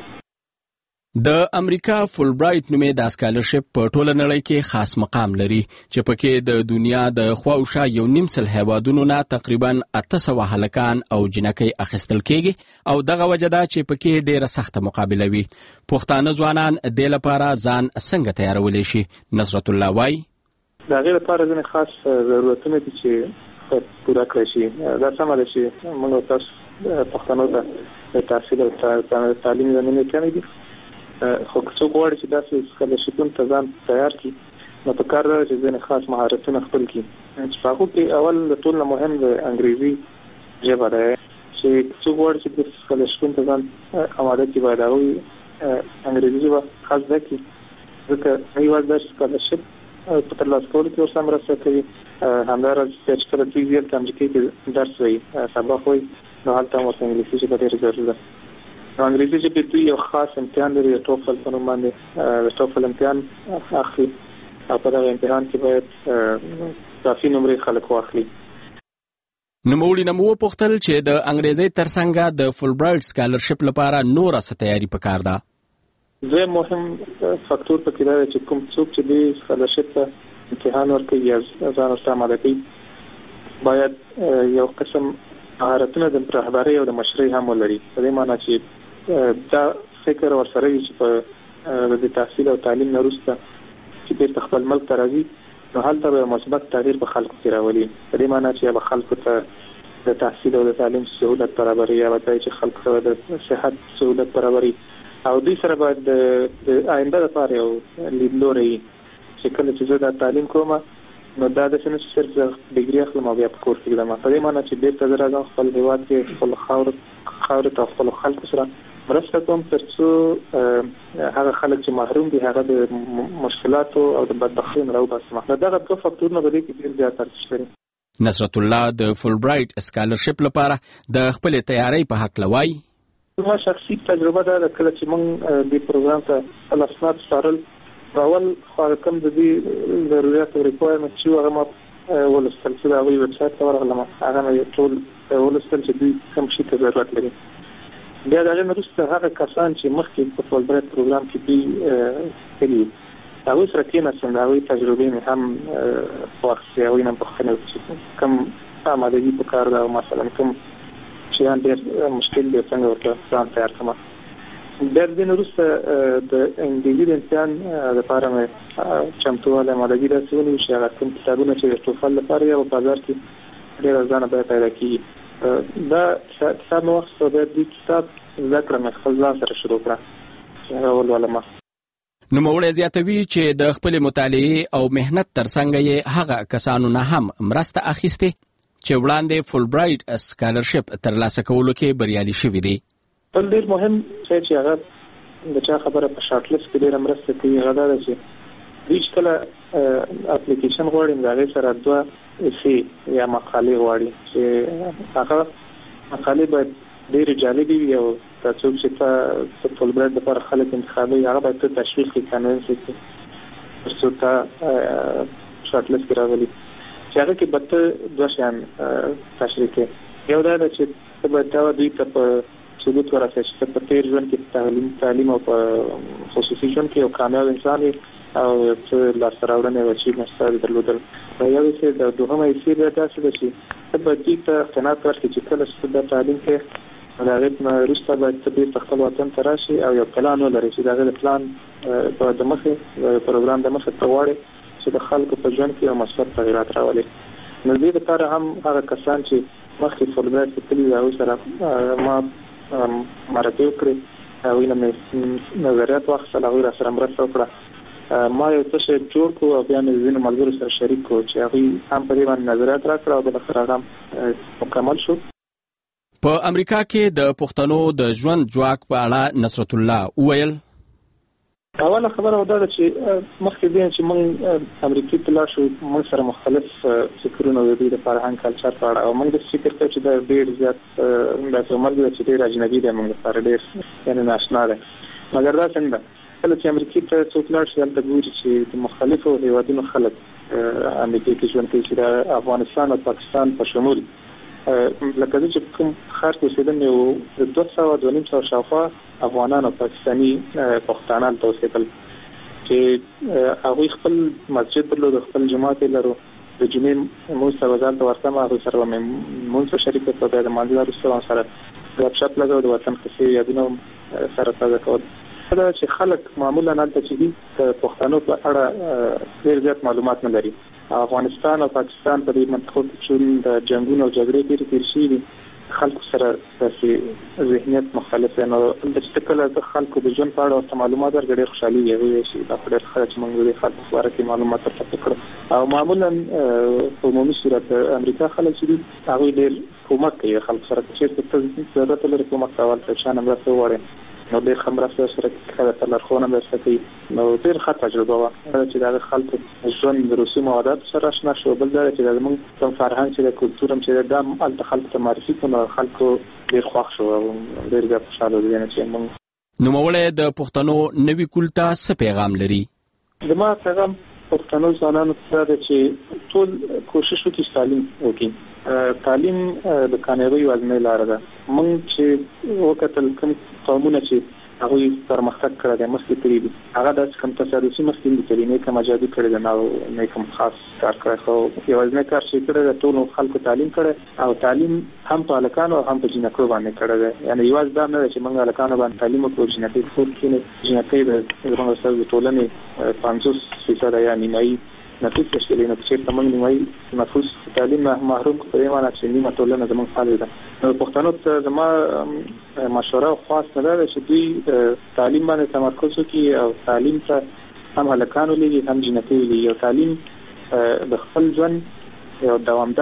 د امریکا فول برایټ نومې د اسکالرشپ په ټوله نړۍ کې خاص مقام لري چې پکې د دنیا د خواوشا یو نیم سل هیوادونو نه تقریبا اته سوه هلکان او جنکۍ اخیستل کېږي او دغه وجه ده چې پکې ډېره سخته مقابله وي. پښتانه ځوانان دې لپاره ځان څنګه تیارولی شي؟ نصرت الله وایي د هغې لپاره ځینې خاص ضرورتونه دي چې پوره کړی شي. دا سمه ده چې موږ تاسو پښتنو ته د تحصیل او تعلیم زمینې کمې دي خو که څوک غواړي چې داسې اسکالرشپونو ته ځان تیار کړي نو پکار ده چې ځینې خاص مهارتونه خپل کړي چې په هغو کې اول د ټول نه مهم د انګریزي ژبه ده چې څوک غواړي چې د اسکالرشپونو ته ځان اماده کړي باید هغوی انګریزي ژبه خاص زده کړي ځکه نه یوازې دا اسکالرشپ په ترلاسه کولو کې ورسره مرسته کوي همداراز چې کله دوی هلته امریکې کې درس وایي سبق وایي نو هلته هم ورته انګلیسي ژبه ډېره ضروري ده. نو انګریزي ژبې دوی یو خاص امتحان لري د ټوفل په نوم باندې د ټوفل امتحان اخلي او په دغه امتحان کې باید کافي نمرې خلک واخلي. نوموړي نه مو وپوښتل چې د انګریزۍ تر څنګ د فول برایټ اسکالرشپ لپاره نوره څه تیاري پکار ده. دویم مهم فاکتور پکې دا دی چې کوم څوک چې دوی اسکالرشپ ته امتحان ورکوي یا ځان ورته اماده کوي باید یو قسم مهارتونه د رهبرۍ او د مشرۍ هم ولري. په دې معنی چې دا فکر ورسره وي چې په د تحصیل او تعلیم نه وروسته چې بیرته خپل ملک ته راځي نو هلته به مثبت تغییر په خلکو کې راولي. په دې معنی چې به خلکو ته د تحصیل او د تعلیم سهولت برابري یا به چې خلکو ته د صحت سهولت برابري او دوی سره باید د آینده لپاره یو لیدلوری چې کله چې زه دا تعلیم کوم نو دا د سنس صرف ډیګري اخلم او بیا په کور کې ګرځم. په دې معنی چې بیرته زه راځم خپل هېواد کې خپل خاورې خاورې ته خپلو خلکو سره مرسته کوم تر څو هغه خلک چې محروم دي هغه د مشکلاتو او د بدبختیو نه راوباسم. نو دغه دوه فکتورونه په دې کې ډېر زیات ارزښت لري. نصرت الله د فول برایټ سکالرشپ لپاره د خپل تیاری په حق لوي. ما شخصي تجربه ده کله چې موږ د پروګرام ته الاسناد سپارل اول خو کوم د دې ضرورت او ریکوایرمنټ چې هغه ما ولستل چې دا وی ویب سټ ته ورغلم هغه مې ټول ولستل چې دوی کوم شي ته ضرورت لري. بیا دا نه وروسته هغه کسان چې مخکې په فول برایټ پروګرام کې دي کړي هغه سره کې نه څنګه تجربه مې هم واخیسته او نه په خنه چې کوم آمادګي په کار دا مثلا کوم چې ان ډېر مشکل دی څنګه ورته ځان تیار کړم. د دې وروسته د انګلیسي امتحان لپاره مې چمتواله آمادګي رسولې چې هغه کوم کتابونه چې توفل لپاره یو بازار کې ډېر ځان به پیدا کړي دا کتاب نو څه د دې کتاب ذکر مې خپل ځان سره شروع کړ اول ولما نو موږ زیاتوي چې د خپل مطالعه او مهنت ترڅنګ یې هغه کسانو نه هم مرسته اخیسته چې وړاندې فول برایټ سکالرشپ ترلاسه کولو کې بریالي شوي دي. بل ډېر مهم چې هغه د چا خبره په شارټ لیست کې ډېر مرسته کوي هغه دا چې دوی کله اپلیکیشن غواړي نو هغه سره دوه ایسي یا مقالې غواړي چې هغه مقالې باید ډېر جالبې وي او تاسو چې په فول برایټ لپاره خلک انتخابوي هغه باید تشویق کړي کنوینس کړي ترڅو تا شارټ لیست کې راغلي چې هغه کې به دوه شیان تشریح کړي. یو دا چې ته باید دا دوی ته په ثبوت ورسې چې په تیر ژوند کې تعلیم تعلیم او په خصوصي ژوند کې یو کامیاب انسان او څه لاسته راوړنې او اچیومنټس درلودل. یو څه د دوهمه یې دا داسې ده چې ته باید دوی ته قناعت ورکړي چې کله چې د تعلیم کې د هغې نه وروسته باید ته بېرته خپل وطن ته راشي او یو پلان ولري چې د هغې د پلان په د مخې د پروګرام د مخې ته غواړي چې د خلکو په ژوند کې یو مثبت تغیرات راولي. نو دې لپاره هم هغه کسان چې مخکې فول برایټ کې تللي هغوی سره ما مرکې وکړې هغوی نه مې نظریات واخیستل هغوی را سره مرسته وکړه ما یو څه شی جوړ کړو او بیا مې ځینو ملګرو سره شریک کړو چې هغوی هم په دې باندې نظریات راکړه او بالاخره هغه مکمل شو. په امریکا کې د پښتنو د ژوند جواک په اړه نصرت الله وویل اوله خبره دا ده چې مخکې دې چې موږ امریکا ته لاړ شو موږ سره مختلف فکرونه د دې د فرهنګ کلچر په اړه او موږ د فکر کوو چې دا ډېر زیات د عمر د چې ډېر اجنبي دی موږ سره ډېر یعنی ناشنا ده مګر دا څنګه کله چې امریکا ته څوک لاړ شي دلته ګوري چې د مختلفو هیوادونو خلک امریکا کې ژوند کوي چې د افغانستان او پاکستان په شمول لکه چې کوم خار کې اوسېدل یو دوه سوه دوه نیم سوه شاوخوا افغانان او پاکستاني پښتانان ته اوسېدل چې هغوی خپل مسجد درلود خپل جومات یې لرو د جمعې مونځ ته به ځان ته ورتم هغوی سره به مې مونځ ته شریک کړو بیا د مانځه وروسته سره ګپ شپ لګو د وطن قصې یادونه سره تازه کول. دا چې خلک معمولا هلته چې دي د پښتنو په اړه ډېر زیات معلومات نه لري. افغانستان او پاکستان په دې منطقو کې چې د جنګونو او جګړې ډېرې تېرې شوي دي خلکو سره داسې ذهنیت مختلف دی نو دلته چې کله د خلکو د ژوند په اړه ورته معلومات ورکړي ډېر خوشحالي وي هغوی چې دا خو ډېر ښه چې موږ د خلکو په باره کې معلومات ترلاسه کړو او معمولا په عمومي صورت د امریکا خلک چې دي هغوی ډېر کومک کوي خلکو سره چېرته ته ضرورت لري کومک کول ته چا نه مرسته وغواړې نو ډېر ښه مرسته سره کوي ته لارښوونه مرسته کوي نو ډېر ښه تجربه وه چې د هغه خلکو ژوند د رسوم او عاداتو سره اشنا شو. بل دا چې زموږ کوم فرهنګ چې د کلتور هم چې دا هم هلته خلکو ته معرفي کړو نو خلکو ډېر خوښ شو او ډېر زیات خوشحاله دي چې موږ نوموړی د پښتنو نوي کول ته څه پیغام لري؟ زما پیغام پښتنو ځوانانو ته دا چې ټول کوشش وکړي چې تعلیم وکړي. تعلیم د کامیابۍ یوازینۍ لاره ده. موږ چې وکتل کوم قومونه چې هغوی پرمختګ کړی دی مخکې تللي دي هغه داسې کوم تصادفي مخکې نه دي تللي نه یې کوم اجادي کړې ده نه او نه یې کوم خاص کار کړی خو یوازینی کار چې یې کړی ده ټولو خلکو تعلیم کړی او تعلیم هم په هلکانو او هم په جینکو باندې کړی دی. یعنې یوازې دا نه ده چې موږ هلکانو باندې تعلیم وکړو جینکۍ په کور کښېني جینکۍ د زموږ ستاسو د ټولنې پنځوس فیصده یا نیمایي نفوس تشکیلوي نو چېرته موږ نیمایي نفوس تعلیم نه محروم کړو په دې معنی چې نیمه ټولنه زموږ فعال ده. نو پښتنو ته زما مشوره او خواست نه ده چې دوی تعلیم باندې تمرکز وکړي او تعلیم ته هم هلکان ولېږي هم جینکۍ ولېږي او تعلیم د خپل ژوند یو دوامداره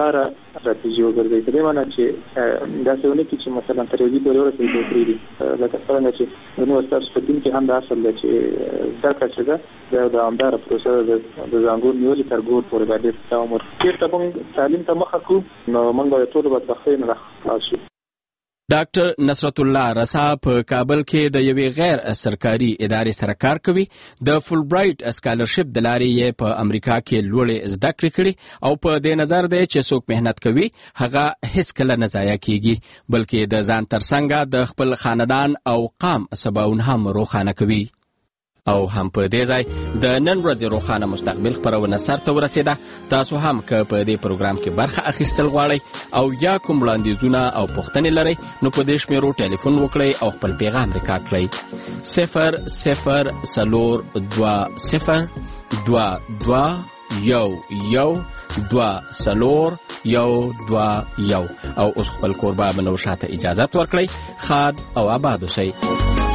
استراتیژي وګرځي. په دې معنی چې دا څه ونه چې مثلا تر دې پورې ورسېږي پرې لکه څنګه چې نو تاسو په دې کې هم دا اصل دی چې دا کچې دا د امدار پروسه د زنګون نیولې تر ګور پورې باندې تاسو مر چیرته موږ تعلیم ته مخه کو نو موږ ټول به تخین راخلاصو. ډاکټر نصرت الله رسا په کابل کې د یوې غیر سرکاري ادارې سره کار کوي. د فول برایټ سکالرشپ د لارې یې په امریکا کې لوړې زده کړې کړې او په دې نظر دی چې څوک مهنت کوي هغه هیڅ کله نه ضایع کیږي بلکې د ځان ترڅنګ د خپل خاندان او قام سباون هم روښانه کوي. او هم په دې ځای د نن ورځې روښانه مستقبل خپرونه سرته ورسېده. تاسو هم که په دې پروګرام کې برخه اخیستل غواړئ او یا کوم وړاندیزونه او پوښتنې لرئ نو په دې شمیرو ټلیفون وکړئ او خپل پیغام ریکارډ کړئ. صفر صفر څلور دوه صفر دوه دوه یو یو دوه څلور یو دوه یو. او اوس خپل کوربه منو شاته اجازت ورکړئ. ښاد او آباد اوسئ.